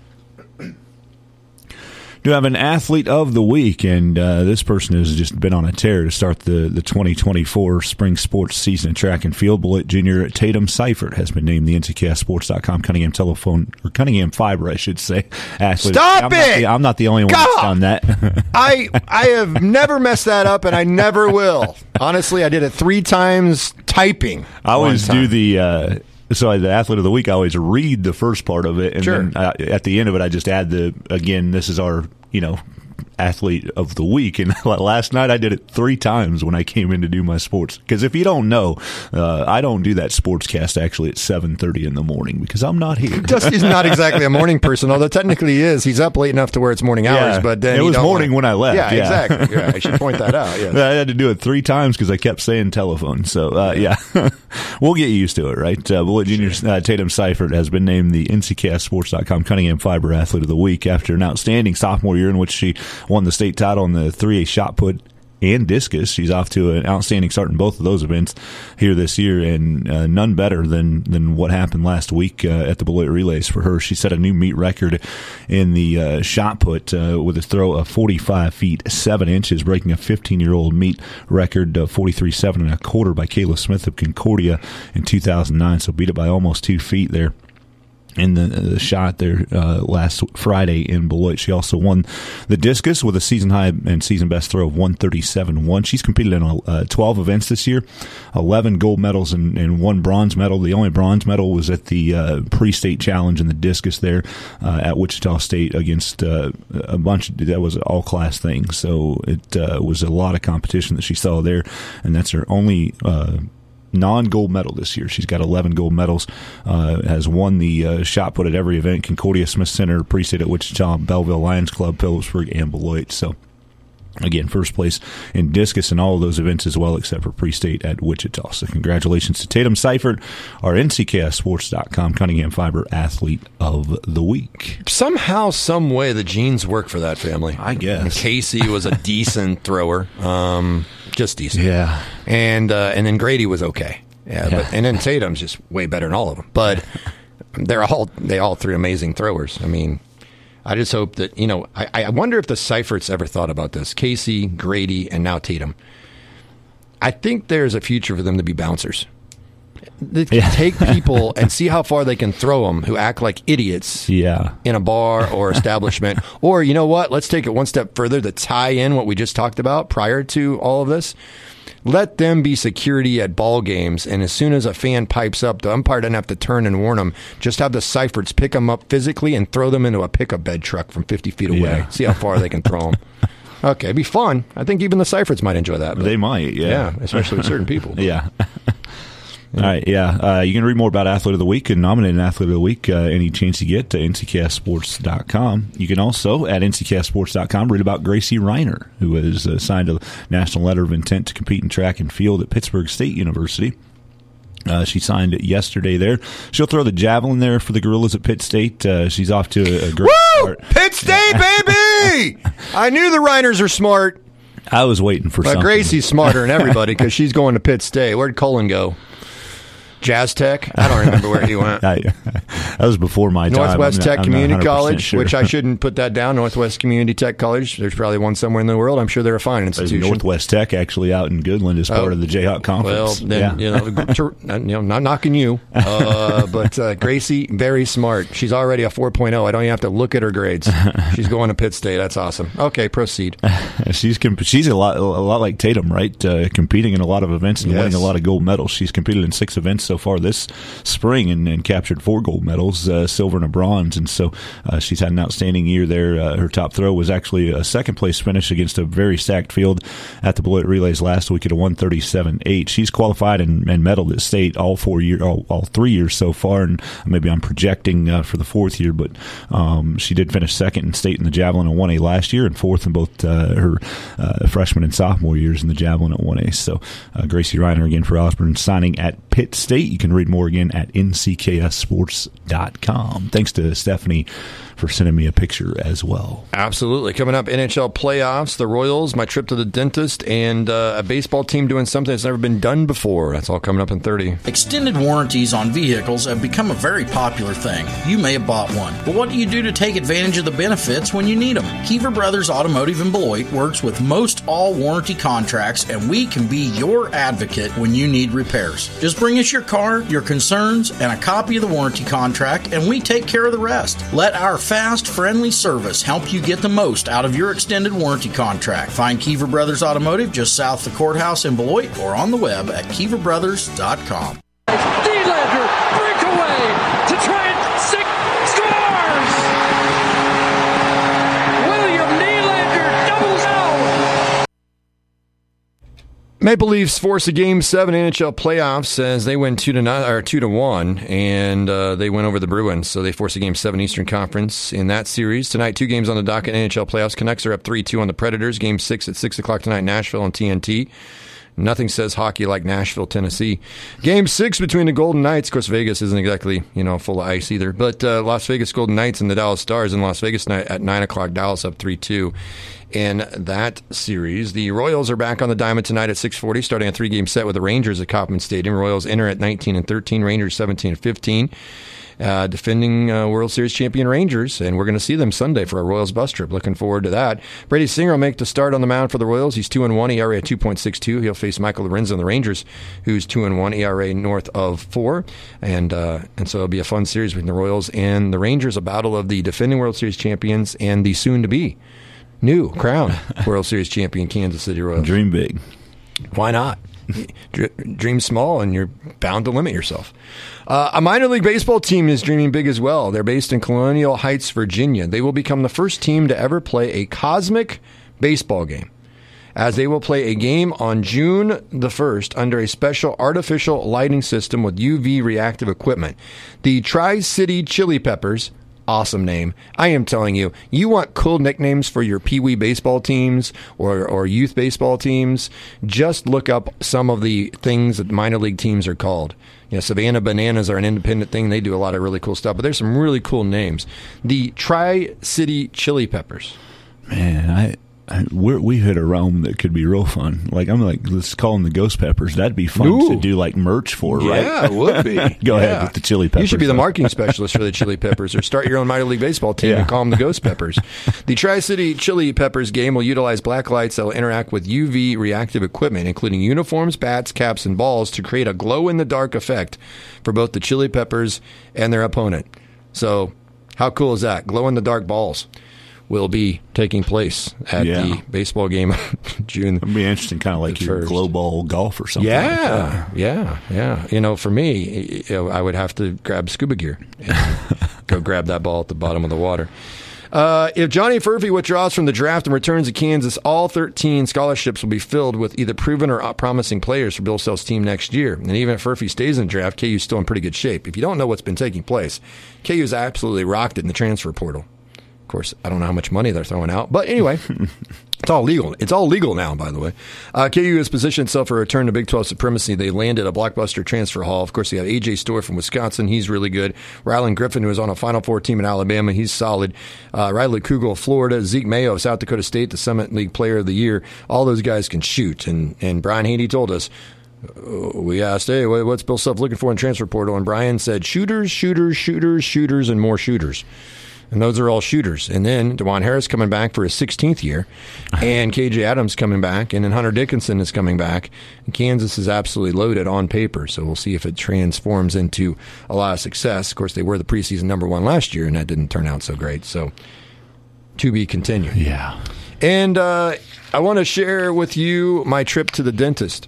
Do have an athlete of the week, and this person has just been on a tear to start the 2024 spring sports season in track and field. Beloit Junior Tatum Seifert has been named the NCKSports.com Cunningham Cunningham Fiber, I should say. Athlete. Stop it! I'm not the only one that's done that. I have never messed that up, and I never will. Honestly, I did it 3 times typing. I always do the. So the athlete of the week, I always read the first part of it, and then at the end of it, I just add this is our, athlete of the week. And last night I did it 3 times when I came in to do my sports. Because if you don't know, I don't do that sportscast actually at 7:30 in the morning because I'm not here. Dusty's not exactly a morning person, although technically he is. He's up late enough to where it's morning hours. But then it was morning when I left. Yeah, exactly. Yeah, I should point that out. Yes. I had to do it 3 times because I kept saying telephone. So we'll get used to it, right? Beloit Junior Tatum Seifert has been named the NCKSports.com Cunningham Fiber Athlete of the Week after an outstanding sophomore year in which she won the state title in the 3A shot put and discus. She's off to an outstanding start in both of those events here this year, and none better than what happened last week at the Beloit Relays for her. She set a new meet record in the shot put with a throw of 45 feet 7 inches, breaking a 15-year-old meet record of 43.7 1/4 by Kayla Smith of Concordia in 2009. So beat it by almost 2 feet there in the shot there last Friday in Beloit. She also won the discus with a season high and season best throw of 137.1. She's competed in 12 events this year, 11 gold medals and 1 bronze medal. The only bronze medal was at the pre-state challenge in the discus there at Wichita State against a bunch that was an all-class thing. So it was a lot of competition that she saw there, and that's her only non-gold medal this year. She's got 11 gold medals, has won the shot put at every event: Concordia, Smith Center, pre-state at Wichita, Belleville, Lions Club, Phillipsburg, and Beloit. So again, first place in discus in all of those events as well, except for pre-state at Wichita. So congratulations to Tatum Seifert, our NCKSports.com Cunningham Fiber Athlete of the Week. Somehow, some way, the genes work for that family. I guess. And Casey was a decent thrower. Just decent. Yeah. And then Grady was okay. Yeah, but, and then Tatum's just way better than all of them. But they all three amazing throwers. I mean, I just hope that, I wonder if the Seiferts ever thought about this. Casey, Grady, and now Tatum. I think there's a future for them to be bouncers. They can take people and see how far they can throw them who act like idiots in a bar or establishment. Or, you know what? Let's take it one step further to tie in what we just talked about prior to all of this. Let them be security at ball games, and as soon as a fan pipes up, the umpire doesn't have to turn and warn them. Just have the Seiferts pick them up physically and throw them into a pickup bed truck from 50 feet away. Yeah. See how far they can throw them. Okay, it'd be fun. I think even the Seiferts might enjoy that. They might, Yeah, especially with certain people. Yeah. All right, you can read more about Athlete of the Week and nominate an Athlete of the Week any chance you get to NCCastSports.com. You can also, at NCCastSports.com, read about Gracie Reiner, who has signed a national letter of intent to compete in track and field at Pittsburgh State University. She signed it yesterday there. She'll throw the javelin there for the Gorillas at Pitt State. She's off to a great start. Pitt State, baby! I knew the Reiners are smart. I was waiting for something. But Gracie's smarter than everybody because she's going to Pitt State. Where'd Cullen go? Jazz Tech? I don't remember where he went. That was before my time. Northwest Tech Community College, sure. which I shouldn't put that down. Northwest Community Tech College. There's probably one somewhere in the world. I'm sure they're a fine institution. Northwest Tech actually out in Goodland is part of the Jayhawk Conference. Well, then, not knocking you, but Gracie, very smart. She's already a 4.0. I don't even have to look at her grades. She's going to Pitt State. That's awesome. Okay, proceed. She's a lot like Tatum, right? Competing in a lot of events and winning a lot of gold medals. She's competed in 6 events so far this spring and captured 4 gold medals, silver and a bronze. And so she's had an outstanding year there. Her top throw was actually a second-place finish against a very stacked field at the Beloit Relays last week at a 137.8. She's qualified and medaled at state all 3 years so far, and maybe I'm projecting for the 4th year, but she did finish second in state in the javelin at 1A last year and 4th in both her freshman and sophomore years in the javelin at 1A. So Gracie Reiner again for Osborne signing at Pitt State. You can read more again at NCKSports.com. Thanks to Stephanie for sending me a picture as well. Absolutely. Coming up, NHL playoffs, the Royals, my trip to the dentist, and a baseball team doing something that's never been done before. That's all coming up in 30. Extended warranties on vehicles have become a very popular thing. You may have bought one, but what do you do to take advantage of the benefits when you need them? Kiever Brothers Automotive in Beloit works with most all warranty contracts, and we can be your advocate when you need repairs. Just bring us your car, your concerns, and a copy of the warranty contract, and we take care of the rest. Let our fast, friendly service help you get the most out of your extended warranty contract. Find Kiever Brothers Automotive just south of the courthouse in Beloit or on the web at KieverBrothers.com. Nylander, breakaway to try and scores! William Nylander doubles out! Maple Leafs force a Game 7 NHL playoffs as they win 2-1, and they win over the Bruins. So they force a Game 7 Eastern Conference in that series. Tonight, 2 games on the docket NHL playoffs. Canucks are up 3-2 on the Predators. Game 6 at 6 o'clock tonight, Nashville on TNT. Nothing says hockey like Nashville, Tennessee. Game 6 between the Golden Knights. Of course, Vegas isn't exactly, full of ice either. But Las Vegas Golden Knights and the Dallas Stars in Las Vegas tonight at 9 o'clock. Dallas up 3-2 in that series. The Royals are back on the diamond tonight at 6:40, starting a 3-game set with the Rangers at Kauffman Stadium. Royals enter at 19-13, Rangers 17-15. Defending World Series champion Rangers, and we're going to see them Sunday for a Royals bus trip. Looking forward to that. Brady Singer will make the start on the mound for the Royals. He's 2-1, ERA at 2.62. He'll face Michael Lorenzo on the Rangers, who's 2-1, ERA north of 4. And so it'll be a fun series between the Royals and the Rangers, a battle of the defending World Series champions and the soon-to-be new crowned World Series champion Kansas City Royals. Dream big. Why not? Dream small, and you're bound to limit yourself. A minor league baseball team is dreaming big as well. They're based in Colonial Heights, Virginia. They will become the first team to ever play a cosmic baseball game, as they will play a game on June the 1st under a special artificial lighting system with UV reactive equipment. The Tri-City Chili Peppers, awesome name. I am telling you, you want cool nicknames for your Pee-wee baseball teams or youth baseball teams, just look up some of the things that minor league teams are called. Savannah Bananas are an independent thing. They do a lot of really cool stuff, but there's some really cool names. The Tri-City Chili Peppers. Man, we hit a realm that could be real fun. Like I'm like, let's call them the Ghost Peppers. That'd be fun to do like merch for, right? Yeah, it would be. Go ahead with the Chili Peppers. You should be the marketing specialist for the Chili Peppers, or start your own minor league baseball team and call them the Ghost Peppers. The Tri-City Chili Peppers game will utilize black lights that will interact with UV reactive equipment, including uniforms, bats, caps, and balls, to create a glow-in-the-dark effect for both the Chili Peppers and their opponent. So, how cool is that? Glow-in-the-dark balls will be taking place at the baseball game June. It'll be interesting, kind of like your glow ball golf or something. Yeah, yeah. You know, for me, I would have to grab scuba gear and go grab that ball at the bottom of the water. If Johnny Furphy withdraws from the draft and returns to Kansas, all 13 scholarships will be filled with either proven or promising players for Bill Self's team next year. And even if Furphy stays in the draft, KU's still in pretty good shape. If you don't know what's been taking place, KU's absolutely rocked it in the transfer portal. Of course, I don't know how much money they're throwing out. But anyway, it's all legal. It's all legal now, by the way. KU has positioned itself for a return to Big 12 supremacy. They landed a blockbuster transfer haul. Of course, you have A.J. Storr from Wisconsin. He's really good. Rylan Griffin, who was on a Final Four team in Alabama. He's solid. Riley Kugel of Florida. Zeke Mayo of South Dakota State, the Summit League Player of the Year. All those guys can shoot. And Brian Haney told us, we asked, hey, what's Bill Self looking for in transfer portal? And Brian said, shooters, shooters, shooters, shooters, and more shooters. And those are all shooters. And then DeJuan Harris coming back for his 16th year, and KJ Adams coming back, and then Hunter Dickinson is coming back. And Kansas is absolutely loaded on paper, so we'll see if it transforms into a lot of success. Of course, they were the preseason number one last year, and that didn't turn out so great. So, to be continued. Yeah. And I want to share with you my trip to the dentist.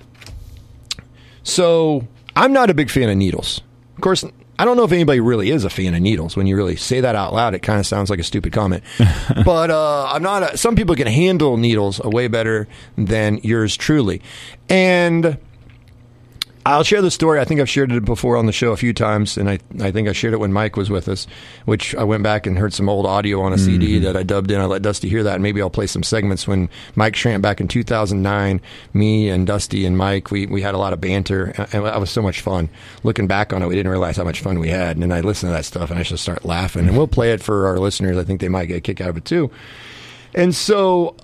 So, I'm not a big fan of needles. Of course, I don't know if anybody really is a fan of needles. When you really say that out loud, it kind of sounds like a stupid comment. But I'm not. Some people can handle needles way better than yours truly. And I'll share the story. I think I've shared it before on the show a few times, and I think I shared it when Mike was with us, which I went back and heard some old audio on a CD that I dubbed in. I let Dusty hear that, and maybe I'll play some segments when Mike Schramp back in 2009, me and Dusty and Mike, we had a lot of banter, and that was so much fun. Looking back on it, we didn't realize how much fun we had, and then I listened to that stuff, and I just start laughing. And we'll play it for our listeners. I think they might get a kick out of it, too. And so,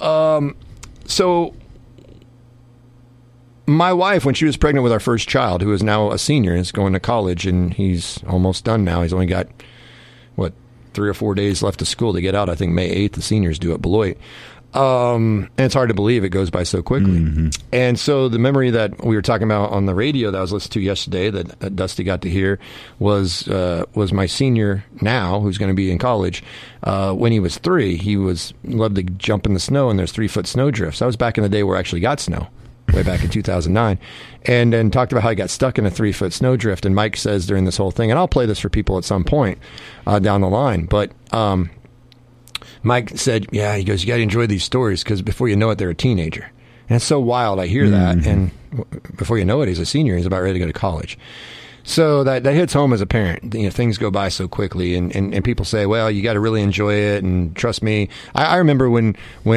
my wife, when she was pregnant with our first child, who is now a senior, is going to college, and he's almost done now. He's only got, 3 or 4 days left of school to get out. I think May 8th, the seniors do at Beloit. And it's hard to believe it goes by so quickly. Mm-hmm. And so the memory that we were talking about on the radio that I was listening to yesterday that Dusty got to hear was my senior now, who's going to be in college. When he was 3, he loved to jump in the snow, and there's 3-foot snow drifts. That was back in the day where I actually got snow. Way back in 2009, and then talked about how he got stuck in a 3-foot snowdrift. And Mike says during this whole thing, and I'll play this for people at some point down the line, but Mike said, yeah, he goes, you got to enjoy these stories because before you know it, they're a teenager. And it's so wild. I hear that, and before you know it, he's a senior. He's about ready to go to college. So that hits home as a parent. You know, things go by so quickly, and people say, well, you got to really enjoy it, and trust me. I remember when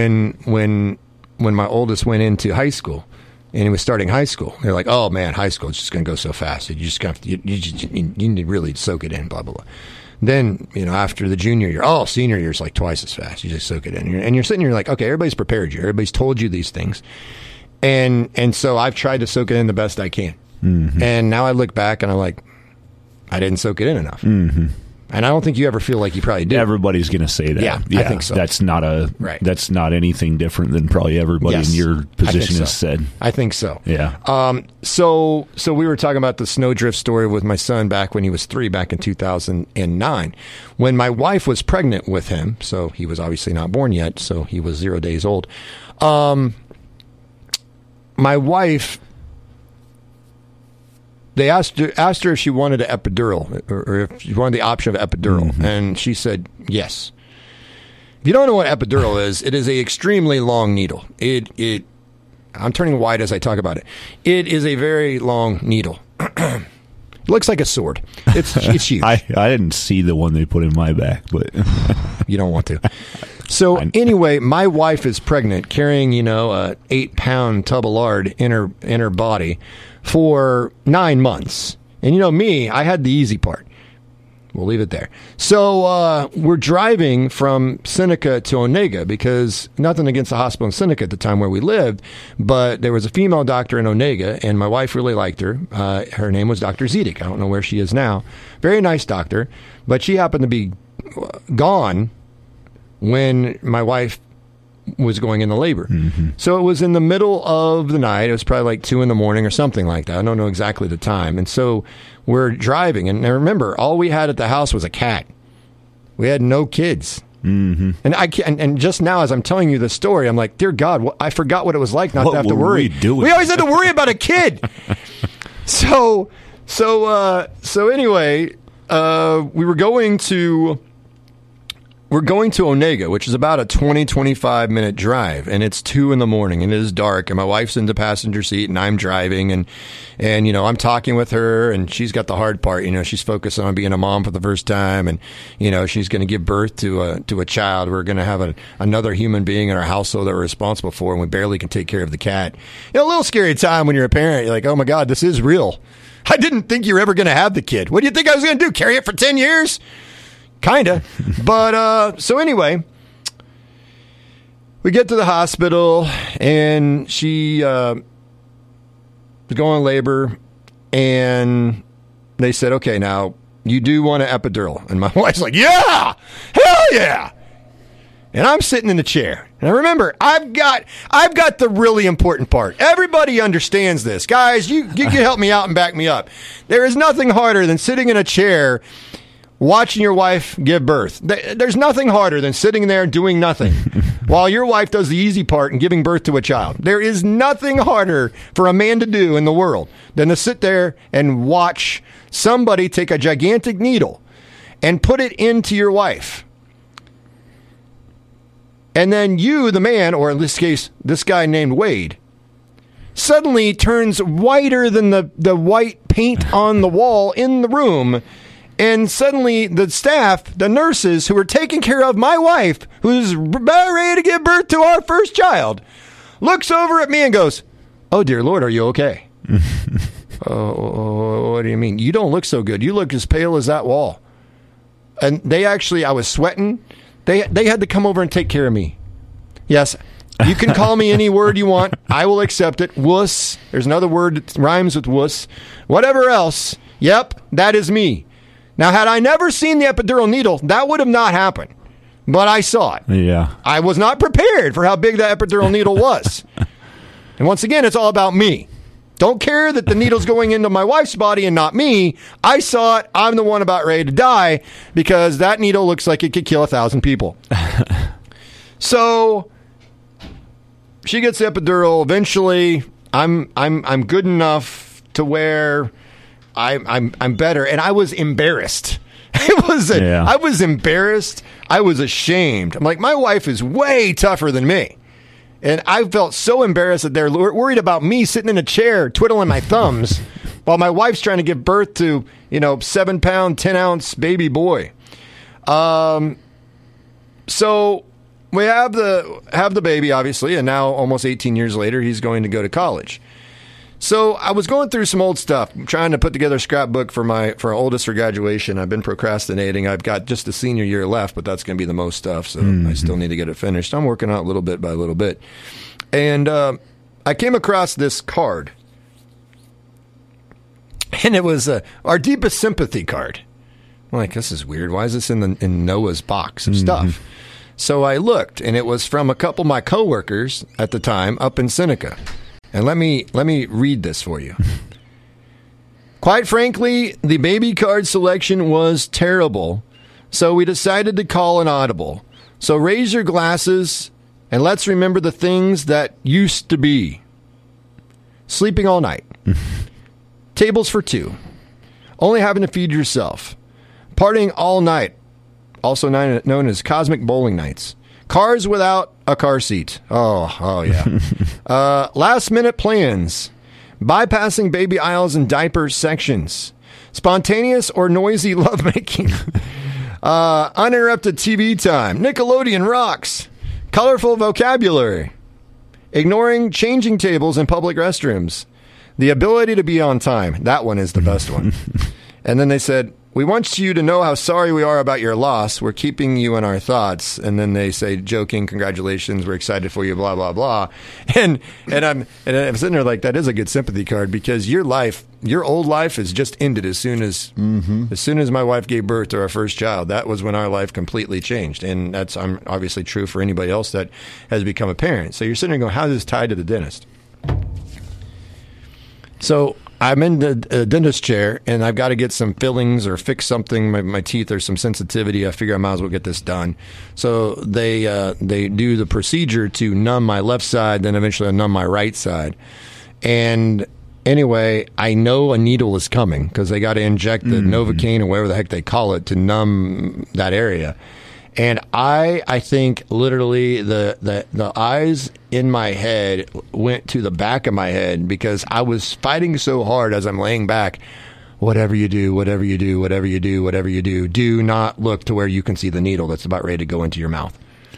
my oldest went into high school, and he was starting high school. They're like, "Oh man, high school is just going to go so fast. You just got you need to really soak it in." Blah blah blah. Then after the junior year, senior year is like twice as fast. You just soak it in, and you're sitting here like, okay, everybody's prepared you. Everybody's told you these things, and so I've tried to soak it in the best I can. Mm-hmm. And now I look back and I'm like, I didn't soak it in enough. Mm-hmm. And I don't think you ever feel like you probably did. Everybody's going to say that. Yeah, I think so. That's not That's not anything different than probably everybody in your position has said. I think so. Yeah. So we were talking about the snowdrift story with my son back when he was 3, back in 2009. When my wife was pregnant with him, so he was obviously not born yet, so he was 0 days old. My wife, they asked her if she wanted an epidural, or if she wanted the option of epidural, and she said yes. If you don't know what epidural is, it is a extremely long needle. I'm turning white as I talk about it. It is a very long needle. It looks like a sword. It's huge. I didn't see the one they put in my back, but you don't want to. So anyway, my wife is pregnant, carrying a 8-pound tub of lard in her body for 9 months. And me, I had the easy part. We'll leave it there. So we're driving from Seneca to Onega because nothing against the hospital in Seneca at the time where we lived, but there was a female doctor in Onega, and my wife really liked her. Her name was Dr. Zedek. I don't know where she is now. Very nice doctor, but she happened to be gone when my wife was going into labor. Mm-hmm. So it was in the middle of the night. It was probably like 2 a.m. or something like that. I don't know exactly the time. And so we're driving. And remember, all we had at the house was a cat. We had no kids. Mm-hmm. And just now, as I'm telling you the story, I'm like, dear God, I forgot what it was like not to have to worry. We always had to worry about a kid. So anyway, we're going to Onega, which is about a 25 minute drive, and it's 2 a.m. and it is dark, and my wife's in the passenger seat and I'm driving, and I'm talking with her, and she's got the hard part. She's focused on being a mom for the first time, and she's going to give birth to a child. We're going to have another human being in our household that we're responsible for, and we barely can take care of the cat. A little scary time when you're a parent. You're like, oh my God, this is real. I didn't think you were ever going to have the kid. What do you think I was going to do? Carry it for 10 years? Kinda. But, so anyway, we get to the hospital, and she was going in labor, and they said, okay, now you do want an epidural. And my wife's like, yeah, hell yeah. And I'm sitting in the chair. And remember, I've got the really important part. Everybody understands this. Guys, you can help me out and back me up. There is nothing harder than sitting in a chair watching your wife give birth. There's nothing harder than sitting there doing nothing while your wife does the easy part and giving birth to a child. There is nothing harder for a man to do in the world than to sit there and watch somebody take a gigantic needle and put it into your wife. And then you, the man, or in this case, this guy named Wade, suddenly turns whiter than the white paint on the wall in the room. And suddenly the staff, the nurses who were taking care of my wife, who's about ready to give birth to our first child, looks over at me and goes, oh, dear Lord, are you okay? Oh, what do you mean? You don't look so good. You look as pale as that wall. And I was sweating. They had to come over and take care of me. Yes, you can call me any word you want. I will accept it. Wuss. There's another word that rhymes with wuss. Whatever else. Yep, that is me. Now, had I never seen the epidural needle, that would have not happened. But I saw it. Yeah. I was not prepared for how big that epidural needle was. And once again, it's all about me. Don't care that the needle's going into my wife's body and not me. I saw it. I'm the one about ready to die because that needle looks like it could kill 1,000 people. So she gets the epidural. Eventually, I'm good enough to where I'm better, and I was embarrassed. I was embarrassed. I was ashamed. I'm like, my wife is way tougher than me. And I felt so embarrassed that they're worried about me sitting in a chair twiddling my thumbs while my wife's trying to give birth to, 7-pound, 10-ounce baby boy. So we have the baby, obviously, and now almost 18 years later, he's going to go to college. So I was going through some old stuff, trying to put together a scrapbook for our oldest for graduation. I've been procrastinating. I've got just the senior year left, but that's going to be the most stuff, so I still need to get it finished. I'm working on it little bit by little bit. And I came across this card, and it was our deepest sympathy card. I'm like, this is weird. Why is this in Noah's box of stuff? So I looked, and it was from a couple of my coworkers at the time up in Seneca. And let me read this for you. Quite frankly, the baby card selection was terrible, so we decided to call an audible. So raise your glasses and let's remember the things that used to be. Sleeping all night. Tables for two. Only having to feed yourself. Partying all night, also known as cosmic bowling nights. Cars without a car seat. Oh yeah. Last minute plans. Bypassing baby aisles and diaper sections. Spontaneous or noisy lovemaking. Uninterrupted TV time. Nickelodeon rocks. Colorful vocabulary. Ignoring changing tables in public restrooms. The ability to be on time. That one is the best one. And then they said, we want you to know how sorry we are about your loss. We're keeping you in our thoughts. And then they say, joking, congratulations, we're excited for you, blah, blah, blah. And I'm sitting there like, that is a good sympathy card, because your old life is just ended as soon as my wife gave birth to our first child. That was when our life completely changed. And that's obviously true for anybody else that has become a parent. So you're sitting there going, how is this tied to the dentist? So I'm in the dentist chair, and I've got to get some fillings or fix something. My teeth are some sensitivity. I figure I might as well get this done. So they do the procedure to numb my left side, then eventually numb my right side. And anyway, I know a needle is coming because they got to inject the Novocaine or whatever the heck they call it to numb that area. And I think literally the eyes in my head went to the back of my head, because I was fighting so hard as I'm laying back. Whatever you do, whatever you do, whatever you do, whatever you do, do not look to where you can see the needle that's about ready to go into your mouth.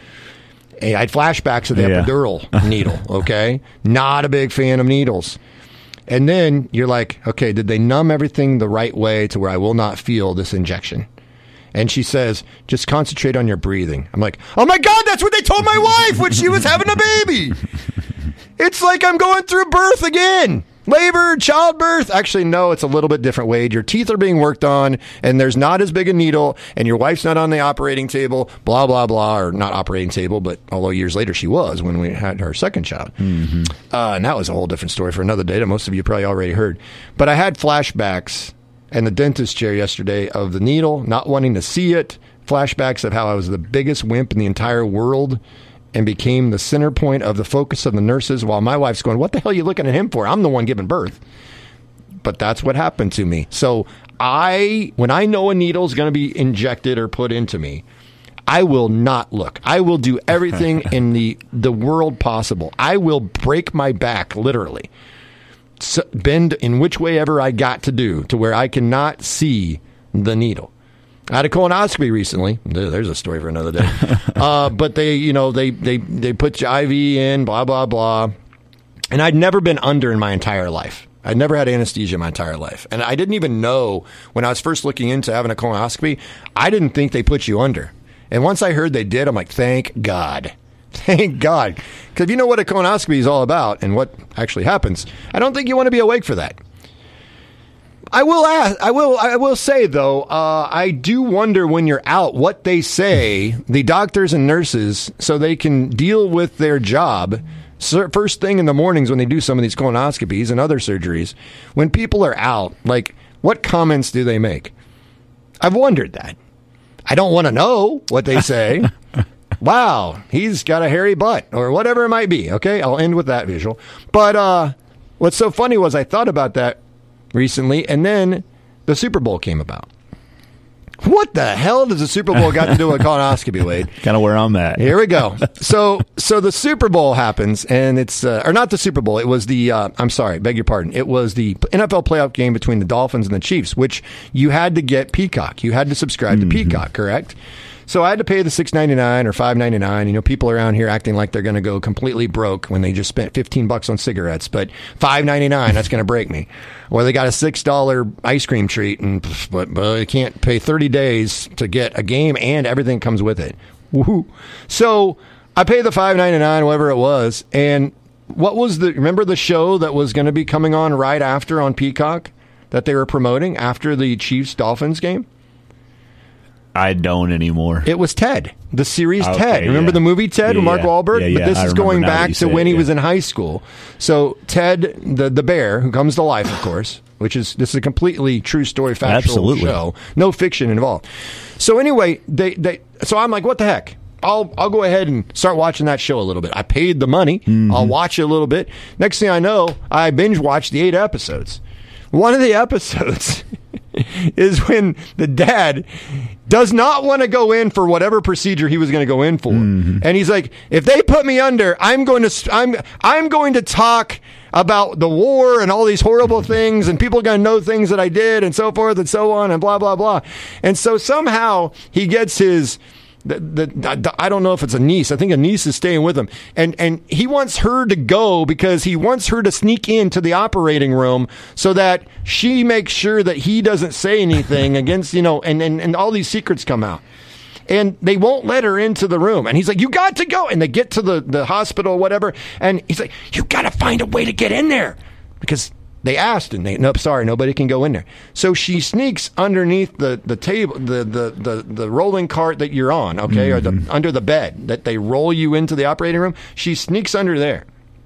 I had flashbacks of the epidural needle, okay? Not a big fan of needles. And then you're like, okay, did they numb everything the right way to where I will not feel this injection? And she says, just concentrate on your breathing. I'm like, oh my God, that's what they told my wife when she was having a baby. It's like I'm going through birth again. Labor, childbirth. Actually, no, it's a little bit different, Wade. Your teeth are being worked on, and there's not as big a needle, and your wife's not on the operating table, blah, blah, blah, or not operating table, but although years later she was when we had our second child. And that was a whole different story for another day that most of you probably already heard. But I had flashbacks in the dentist chair yesterday of the needle, not wanting to see it, flashbacks of how I was the biggest wimp in the entire world and became the center point of the focus of the nurses, while my wife's going, what the hell are you looking at him for? I'm the one giving birth. But that's what happened to me. So when I know a needle is going to be injected or put into me, I will not look. I will do everything in the world possible. I will break my back, literally. So bend in which way ever I got to do to where I cannot see the needle. I had a colonoscopy recently. There's a story for another day. But they put your IV in, blah, blah, blah. And I'd never been under in my entire life. I'd never had anesthesia in my entire life. And I didn't even know when I was first looking into having a colonoscopy, I didn't think they put you under. And once I heard they did, I'm like, thank God. Thank God. Because you know what a colonoscopy is all about and what actually happens. I don't think you want to be awake for that. I will say, though, I do wonder when you're out what they say, the doctors and nurses, so they can deal with their job first thing in the mornings when they do some of these colonoscopies and other surgeries. When people are out, like, what comments do they make? I've wondered that. I don't want to know what they say. Wow, he's got a hairy butt, or whatever it might be. Okay, I'll end with that visual. But what's so funny was I thought about that recently, and then the Super Bowl came about. What the hell does the Super Bowl got to do with colonoscopy, Wade? Kind of where I'm at. Here we go. So the Super Bowl happens, and it's or not the Super Bowl. It was the I'm sorry, beg your pardon. It was the NFL playoff game between the Dolphins and the Chiefs, which you had to get Peacock. You had to subscribe to Peacock, correct? So I had to pay the $6.99 or $5.99. You know, people around here acting like they're going to go completely broke when they just spent $15 on cigarettes, but $5.99, that's going to break me. Or they got a $6 ice cream treat, but they can't pay 30 days to get a game and everything comes with it. Woohoo! So I paid the $5.99, whatever it was, and remember the show that was going to be coming on right after on Peacock that they were promoting after the Chiefs-Dolphins game? I don't anymore. It was Ted, the series Okay, Ted. Remember the movie Ted with Mark Wahlberg? Yeah, but this is going back to when he was in. in high school. So Ted, the bear, who comes to life, of course, this is a completely true story, factual show. No fiction involved. So anyway, so I'm like, what the heck? I'll go ahead and start watching that show a little bit. I paid the money. I'll watch it a little bit. Next thing I know, I binge watched the 8 episodes. One of the episodes is when the dad does not want to go in for whatever procedure he was going to go in for. And he's like, if they put me under, I'm going to talk about the war and all these horrible things, and people are going to know things that I did and so forth and so on and blah, blah, blah. And so somehow he gets his I don't know if it's a niece. I think a niece is staying with him. And he wants her to go because he wants her to sneak into the operating room so that she makes sure that he doesn't say anything against, and all these secrets come out. And they won't let her into the room. And he's like, you got to go. And they get to the hospital, whatever. And he's like, you got to find a way to get in there. Because they asked, and nope, sorry, nobody can go in there. So she sneaks underneath the table, the rolling cart that you're on, okay, or under the bed that they roll you into the operating room. She sneaks under there.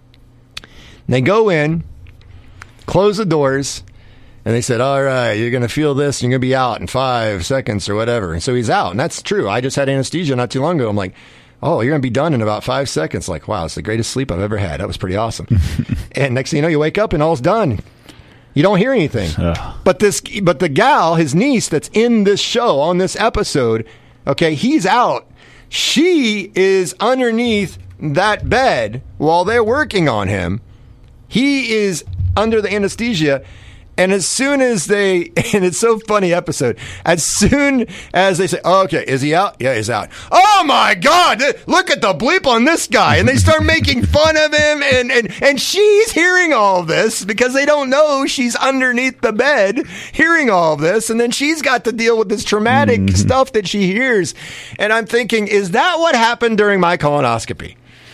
And they go in, close the doors, and they said, all right, you're going to feel this, and you're going to be out in 5 seconds or whatever. And so he's out, and that's true. I just had anesthesia not too long ago. I'm like, oh, you're going to be done in about 5 seconds. Like, wow, it's the greatest sleep I've ever had. That was pretty awesome. And next thing you know, you wake up and all's done. You don't hear anything. But the gal, his niece that's in this show, on this episode, okay, he's out. She is underneath that bed while they're working on him. He is under the anesthesia. And as soon as and it's so funny episode, as soon as they say, oh, okay, is he out? Yeah, he's out. Oh my God, look at the bleep on this guy. And they start making fun of him. And she's hearing all of this because they don't know she's underneath the bed hearing all of this. And then she's got to deal with this traumatic stuff that she hears. And I'm thinking, is that what happened during my colonoscopy?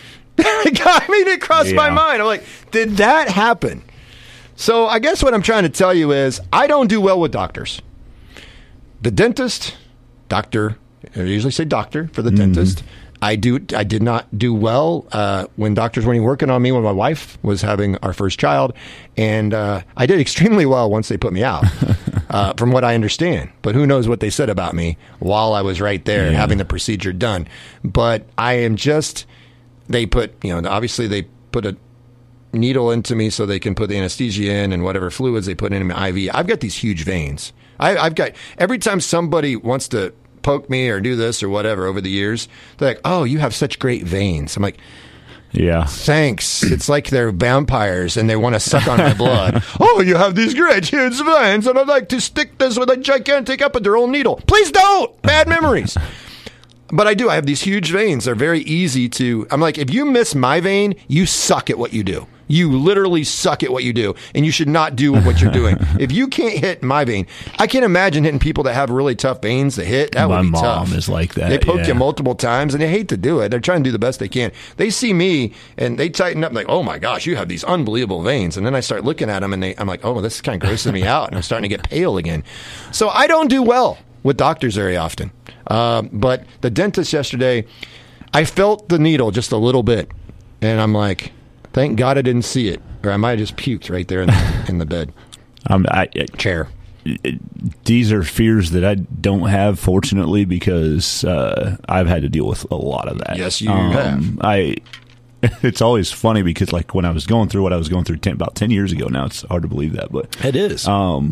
I mean, it crossed my mind. I'm like, did that happen? So I guess what I'm trying to tell you is I don't do well with doctors. The dentist, doctor, I usually say doctor for the dentist. I did not do well when doctors weren't even working on me when my wife was having our first child. And I did extremely well once they put me out, from what I understand. But who knows what they said about me while I was right there having the procedure done. But I am just, obviously they put a needle into me so they can put the anesthesia in and whatever fluids they put in my IV. I've got these huge veins. I've got, every time somebody wants to poke me or do this or whatever over the years, they're like, oh, you have such great veins. I'm like, yeah, thanks. It's like they're vampires and they want to suck on my blood. Oh, you have these great huge veins and I'd like to stick this with a gigantic epidural needle. Please don't. Bad memories. But I do. I have these huge veins. They're very easy to... I'm like, if you miss my vein, you suck at what you do. You literally suck at what you do, and you should not do what you're doing. If you can't hit my vein, I can't imagine hitting people that have really tough veins to hit. That would be tough. My mom is like that. They poke you multiple times, and they hate to do it. They're trying to do the best they can. They see me, and they tighten up, like, oh my gosh, you have these unbelievable veins. And then I start looking at them, and I'm like, oh, this is kind of grossing me out, and I'm starting to get pale again. So I don't do well with doctors very often. But the dentist yesterday, I felt the needle just a little bit, and I'm like, thank God I didn't see it, or I might have just puked right there in the bed. Chair. These are fears that I don't have, fortunately, because I've had to deal with a lot of that. Yes, you have. It's always funny because, like, when I was going through what I was going through about 10 years ago now, it's hard to believe that, but it is.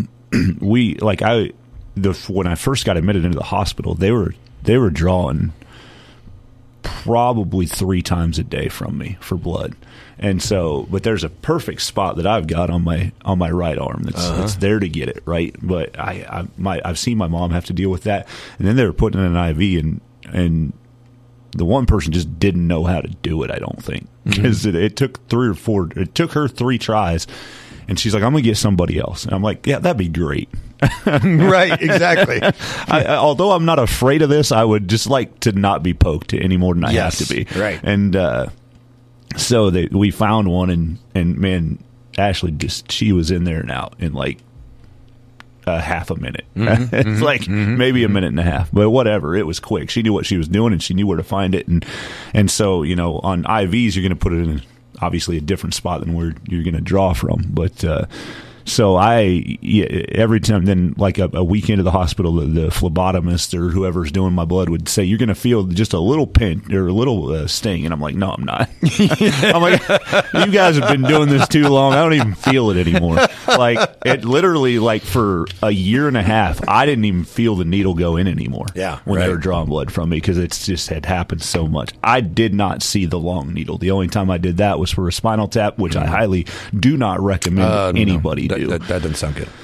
When I first got admitted into the hospital, they were drawing probably 3 times a day from me for blood. And so, but there's a perfect spot that I've got on my right arm that's there to get it, right? But I've seen my mom have to deal with that, and then they were putting in an IV, and the one person just didn't know how to do it. I don't think, because it took it took her 3 tries, and she's like, "I'm gonna get somebody else," and I'm like, "Yeah, that'd be great." Right, exactly. Although I'm not afraid of this, I would just like to not be poked any more than I have to be. Right. And so we found one, and man, Ashley she was in there and out in like half a minute. It's like maybe a minute and a half, but whatever. It was quick. She knew what she was doing, and she knew where to find it. And so, on IVs, you're going to put it in obviously a different spot than where you're going to draw from, but. So every time, then like a week into the hospital, the phlebotomist or whoever's doing my blood would say, you're going to feel just a little pinch or a little sting. And I'm like, no, I'm not. I'm like, you guys have been doing this too long. I don't even feel it anymore. Like, it literally, like, for a year and a half, I didn't even feel the needle go in anymore. Yeah, when they were drawing blood from me, because it's just had happened so much. I did not see the long needle. The only time I did that was for a spinal tap, which I highly do not recommend anybody do. That doesn't sound good.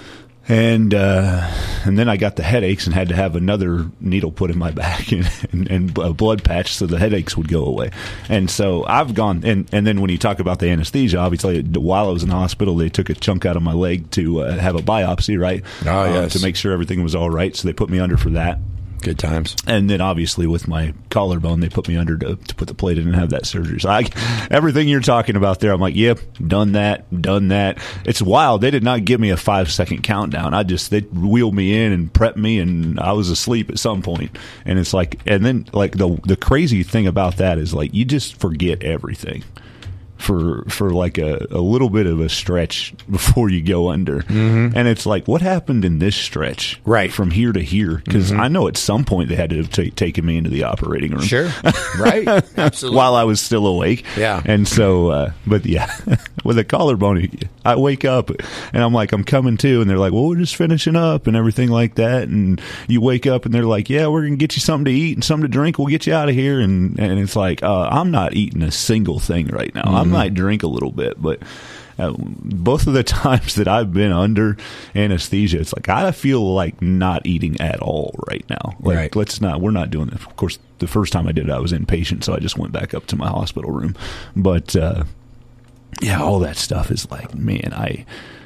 And then I got the headaches and had to have another needle put in my back and a blood patch so the headaches would go away. And so I've gone, and then when you talk about the anesthesia, obviously while I was in the hospital, they took a chunk out of my leg to have a biopsy, right? Oh, yes. To make sure everything was all right. So they put me under for that. Good times. And then obviously with my collarbone, they put me under to put the plate in and have that surgery. So everything you're talking about there, I'm like, yep, done that. It's wild. They did not give me a 5-second countdown. They wheeled me in and prepped me, and I was asleep at some point. And it's like, and then like the crazy thing about that is like you just forget everything for like a little bit of a stretch before you go under. Mm-hmm. And it's like, what happened in this stretch right from here to here? Because I know at some point they had to have taken me into the operating room. Sure. Right. Absolutely. While I was still awake. Yeah. And so, but yeah, with a collarbone, I wake up and I'm like, I'm coming to, and they're like, well, we're just finishing up and everything like that. And you wake up and they're like, yeah, we're going to get you something to eat and something to drink. We'll get you out of here. And it's like, I'm not eating a single thing right now. I might drink a little bit, but both of the times that I've been under anesthesia, it's like I feel like not eating at all right now. Like, right. We're not doing that. Of course, the first time I did it, I was inpatient, so I just went back up to my hospital room. But yeah, all that stuff is like, man,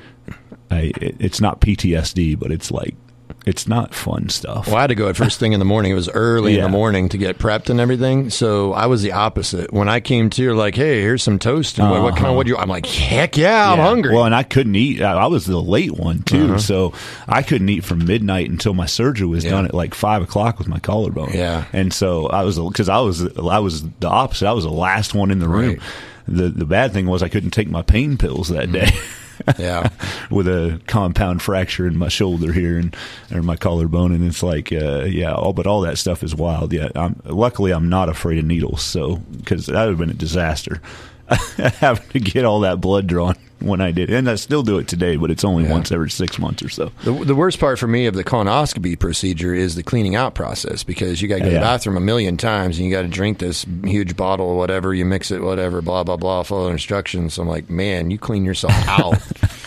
it's not PTSD, but it's like, it's not fun stuff. Well, I had to go at first thing in the morning. It was early in the morning to get prepped and everything. So I was the opposite. When I came to, you're like, hey, here's some toast. And what kind of, what do you, I'm like, heck yeah, I'm hungry. Well, and I couldn't eat. I was the late one too. So I couldn't eat from midnight until my surgery was done at like 5 o'clock with my collarbone. Yeah. And so I was the opposite. I was the last one in the room. Right. The bad thing was I couldn't take my pain pills that day. Yeah, with a compound fracture in my shoulder here or my collarbone, and it's like, but all that stuff is wild. Yeah, luckily I'm not afraid of needles, so because that would have been a disaster having to get all that blood drawn when I did, and I still do it today, but it's only once every 6 months or so. The worst part for me of the colonoscopy procedure is the cleaning out process, because you got to go to the bathroom a million times and you got to drink this huge bottle or whatever, you mix it, whatever, blah, blah, blah, follow instructions. So I'm like, man, you clean yourself out.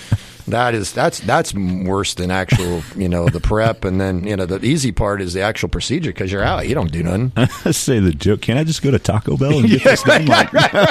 That's worse than actual, the prep. And then, the easy part is the actual procedure, because you're out. You don't do nothing. I say the joke. Can't I just go to Taco Bell and get this done? Why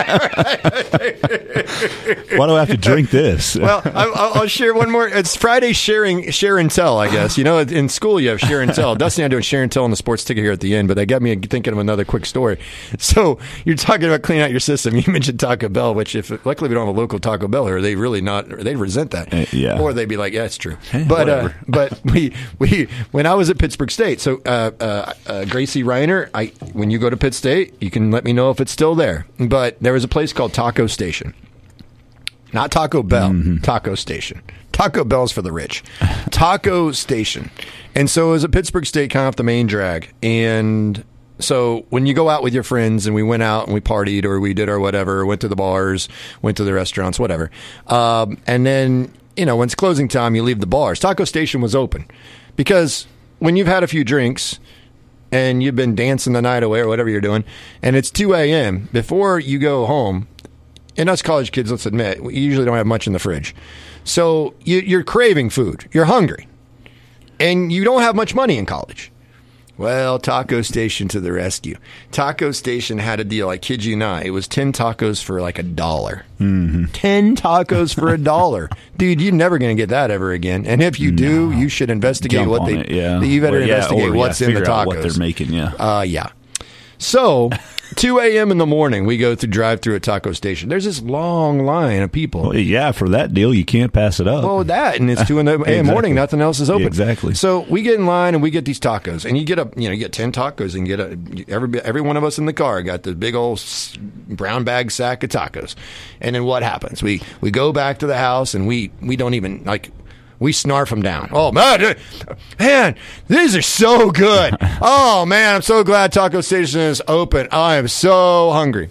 do I have to drink this? Well, I'll share one more. It's Friday share and tell, I guess. In school you have share and tell. Dusty and I doing share and tell on the sports ticket here at the end, but that got me thinking of another quick story. So you're talking about cleaning out your system. You mentioned Taco Bell, which luckily we don't have a local Taco Bell here. They resent that. Yeah. Or they'd be like, yeah, it's true. Hey, but we when I was at Pittsburgh State, so Gracie Reiner, when you go to Pitt State, you can let me know if it's still there. But there was a place called Taco Station. Not Taco Bell, Taco Station. Taco Bell's for the rich. Taco Station. And so it was at Pittsburgh State, kind of off the main drag. And so when you go out with your friends, and we went out and we partied, or we did our whatever, went to the bars, went to the restaurants, whatever. And then, when it's closing time, you leave the bars. Taco Station was open, because when you've had a few drinks and you've been dancing the night away or whatever you're doing, and it's 2 a.m., before you go home, and us college kids, let's admit, we usually don't have much in the fridge. So you're craving food. You're hungry. And you don't have much money in college. Well, Taco Station to the rescue. Taco Station had a deal. I kid you not. It was 10 tacos for like $1. 10 tacos for $1. Dude, you're never going to get that ever again. And if you do, you should investigate you better investigate what's in the tacos. What they're making, yeah. So, 2 a.m. in the morning, we go through drive-through at Taco Station. There's this long line of people. Well, yeah, for that deal, you can't pass it up. Well, and it's 2 a.m. in the morning, nothing else is open. Exactly. So we get in line and we get these tacos, and you get 10 tacos, and you get every one of us in the car got the big old brown bag sack of tacos. And then what happens? We go back to the house, and we don't even we snarf them down. Oh, man, these are so good. Oh, man, I'm so glad Taco Station is open. I am so hungry.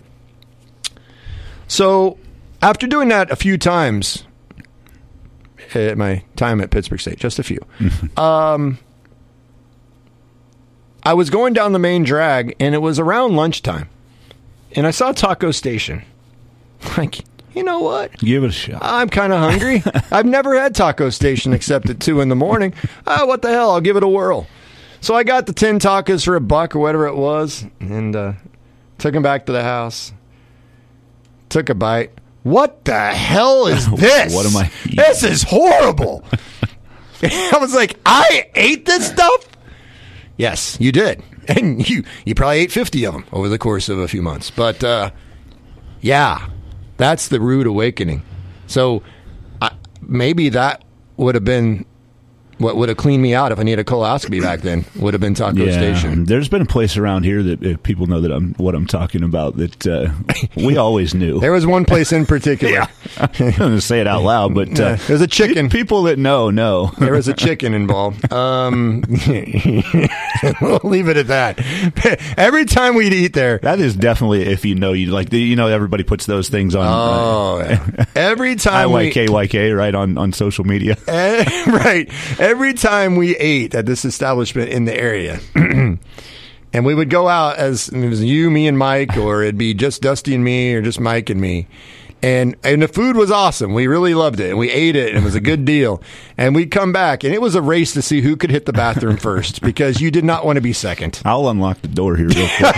So after doing that a few times at my time at Pittsburgh State, just a few, I was going down the main drag, and it was around lunchtime, and I saw Taco Station. you know what? Give it a shot. I'm kind of hungry. I've never had Taco Station except at 2 in the morning. What the hell? I'll give it a whirl. So I got the 10 tacos for $1 or whatever it was, and took them back to the house. Took a bite. What the hell is this? What am I eating? This is horrible. I was like, I ate this stuff? Yes, you did. And you probably ate 50 of them over the course of a few months. But, yeah, that's the rude awakening. So maybe that would have been what would have cleaned me out if I needed a colonoscopy back then. Would have been Taco Station. There's been a place around here that people know that what I'm talking about that we always knew. There was one place in particular. I'm going to say it out loud, but there's a chicken. People that know. There was a chicken involved. We'll leave it at that. Every time we'd eat there. That is definitely, if you know, everybody puts those things on. Oh, every time IYKYK, right, on social media. Right. Every time we ate at this establishment in the area, and we would go out as it was you, me, and Mike, or it'd be just Dusty and me, or just Mike and me. And the food was awesome. We really loved it. And we ate it, and it was a good deal. And we'd come back, and it was a race to see who could hit the bathroom first, because you did not want to be second. I'll unlock the door here real quick.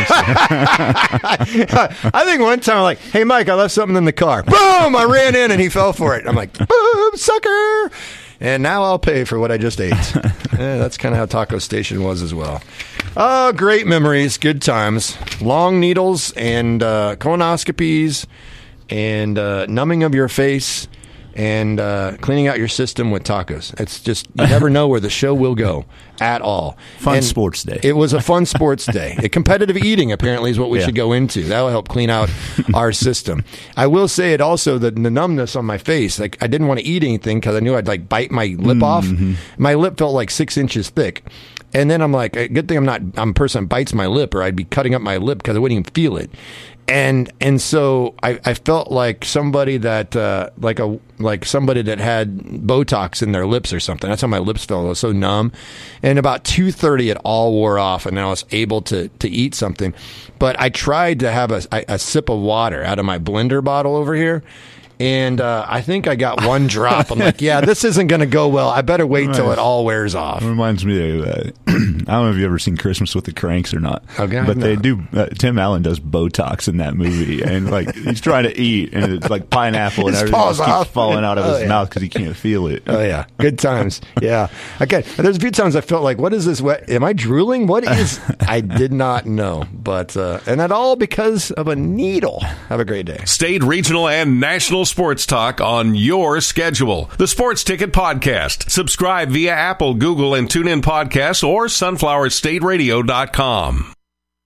I think one time I'm like, hey, Mike, I left something in the car. Boom! I ran in, and he fell for it. I'm like, boom, sucker! And now I'll pay for what I just ate. That's kind of how Taco Station was as well. Oh, great memories, good times. Long needles and colonoscopies and numbing of your face and cleaning out your system with tacos. It's just, you never know where the show will go at all. Fun sports day. It was a fun sports day. Competitive eating, apparently, is what we should go into. That will help clean out our system. I will say it also, the numbness on my face. Like, I didn't want to eat anything because I knew I'd like bite my lip off. My lip felt like 6 inches thick. And then I'm like, good thing I'm a person that bites my lip, or I'd be cutting up my lip because I wouldn't even feel it. And so I felt like somebody that like somebody that had Botox in their lips or something. That's how my lips felt. I was so numb. And about 2:30, it all wore off, and I was able to eat something. But I tried to have a sip of water out of my blender bottle over here. And I think I got one drop. I'm like, yeah, this isn't going to go well. I better wait till it all wears off. It reminds me of, I don't know if you've ever seen Christmas with the Cranks or not. Okay, but they do, Tim Allen does Botox in that movie. And like, he's trying to eat, and it's like pineapple, and everything just keeps falling out of his mouth because he can't feel it. Oh, yeah. Good times. Yeah. Okay. There's a few times I felt like, what is this? Am I drooling? What is? I did not know. But, and that all because of a needle. Have a great day. State, regional, and national sports talk on your schedule. The Sports Ticket Podcast. Subscribe via Apple, Google, and TuneIn Podcasts or sunflowerstateradio.com.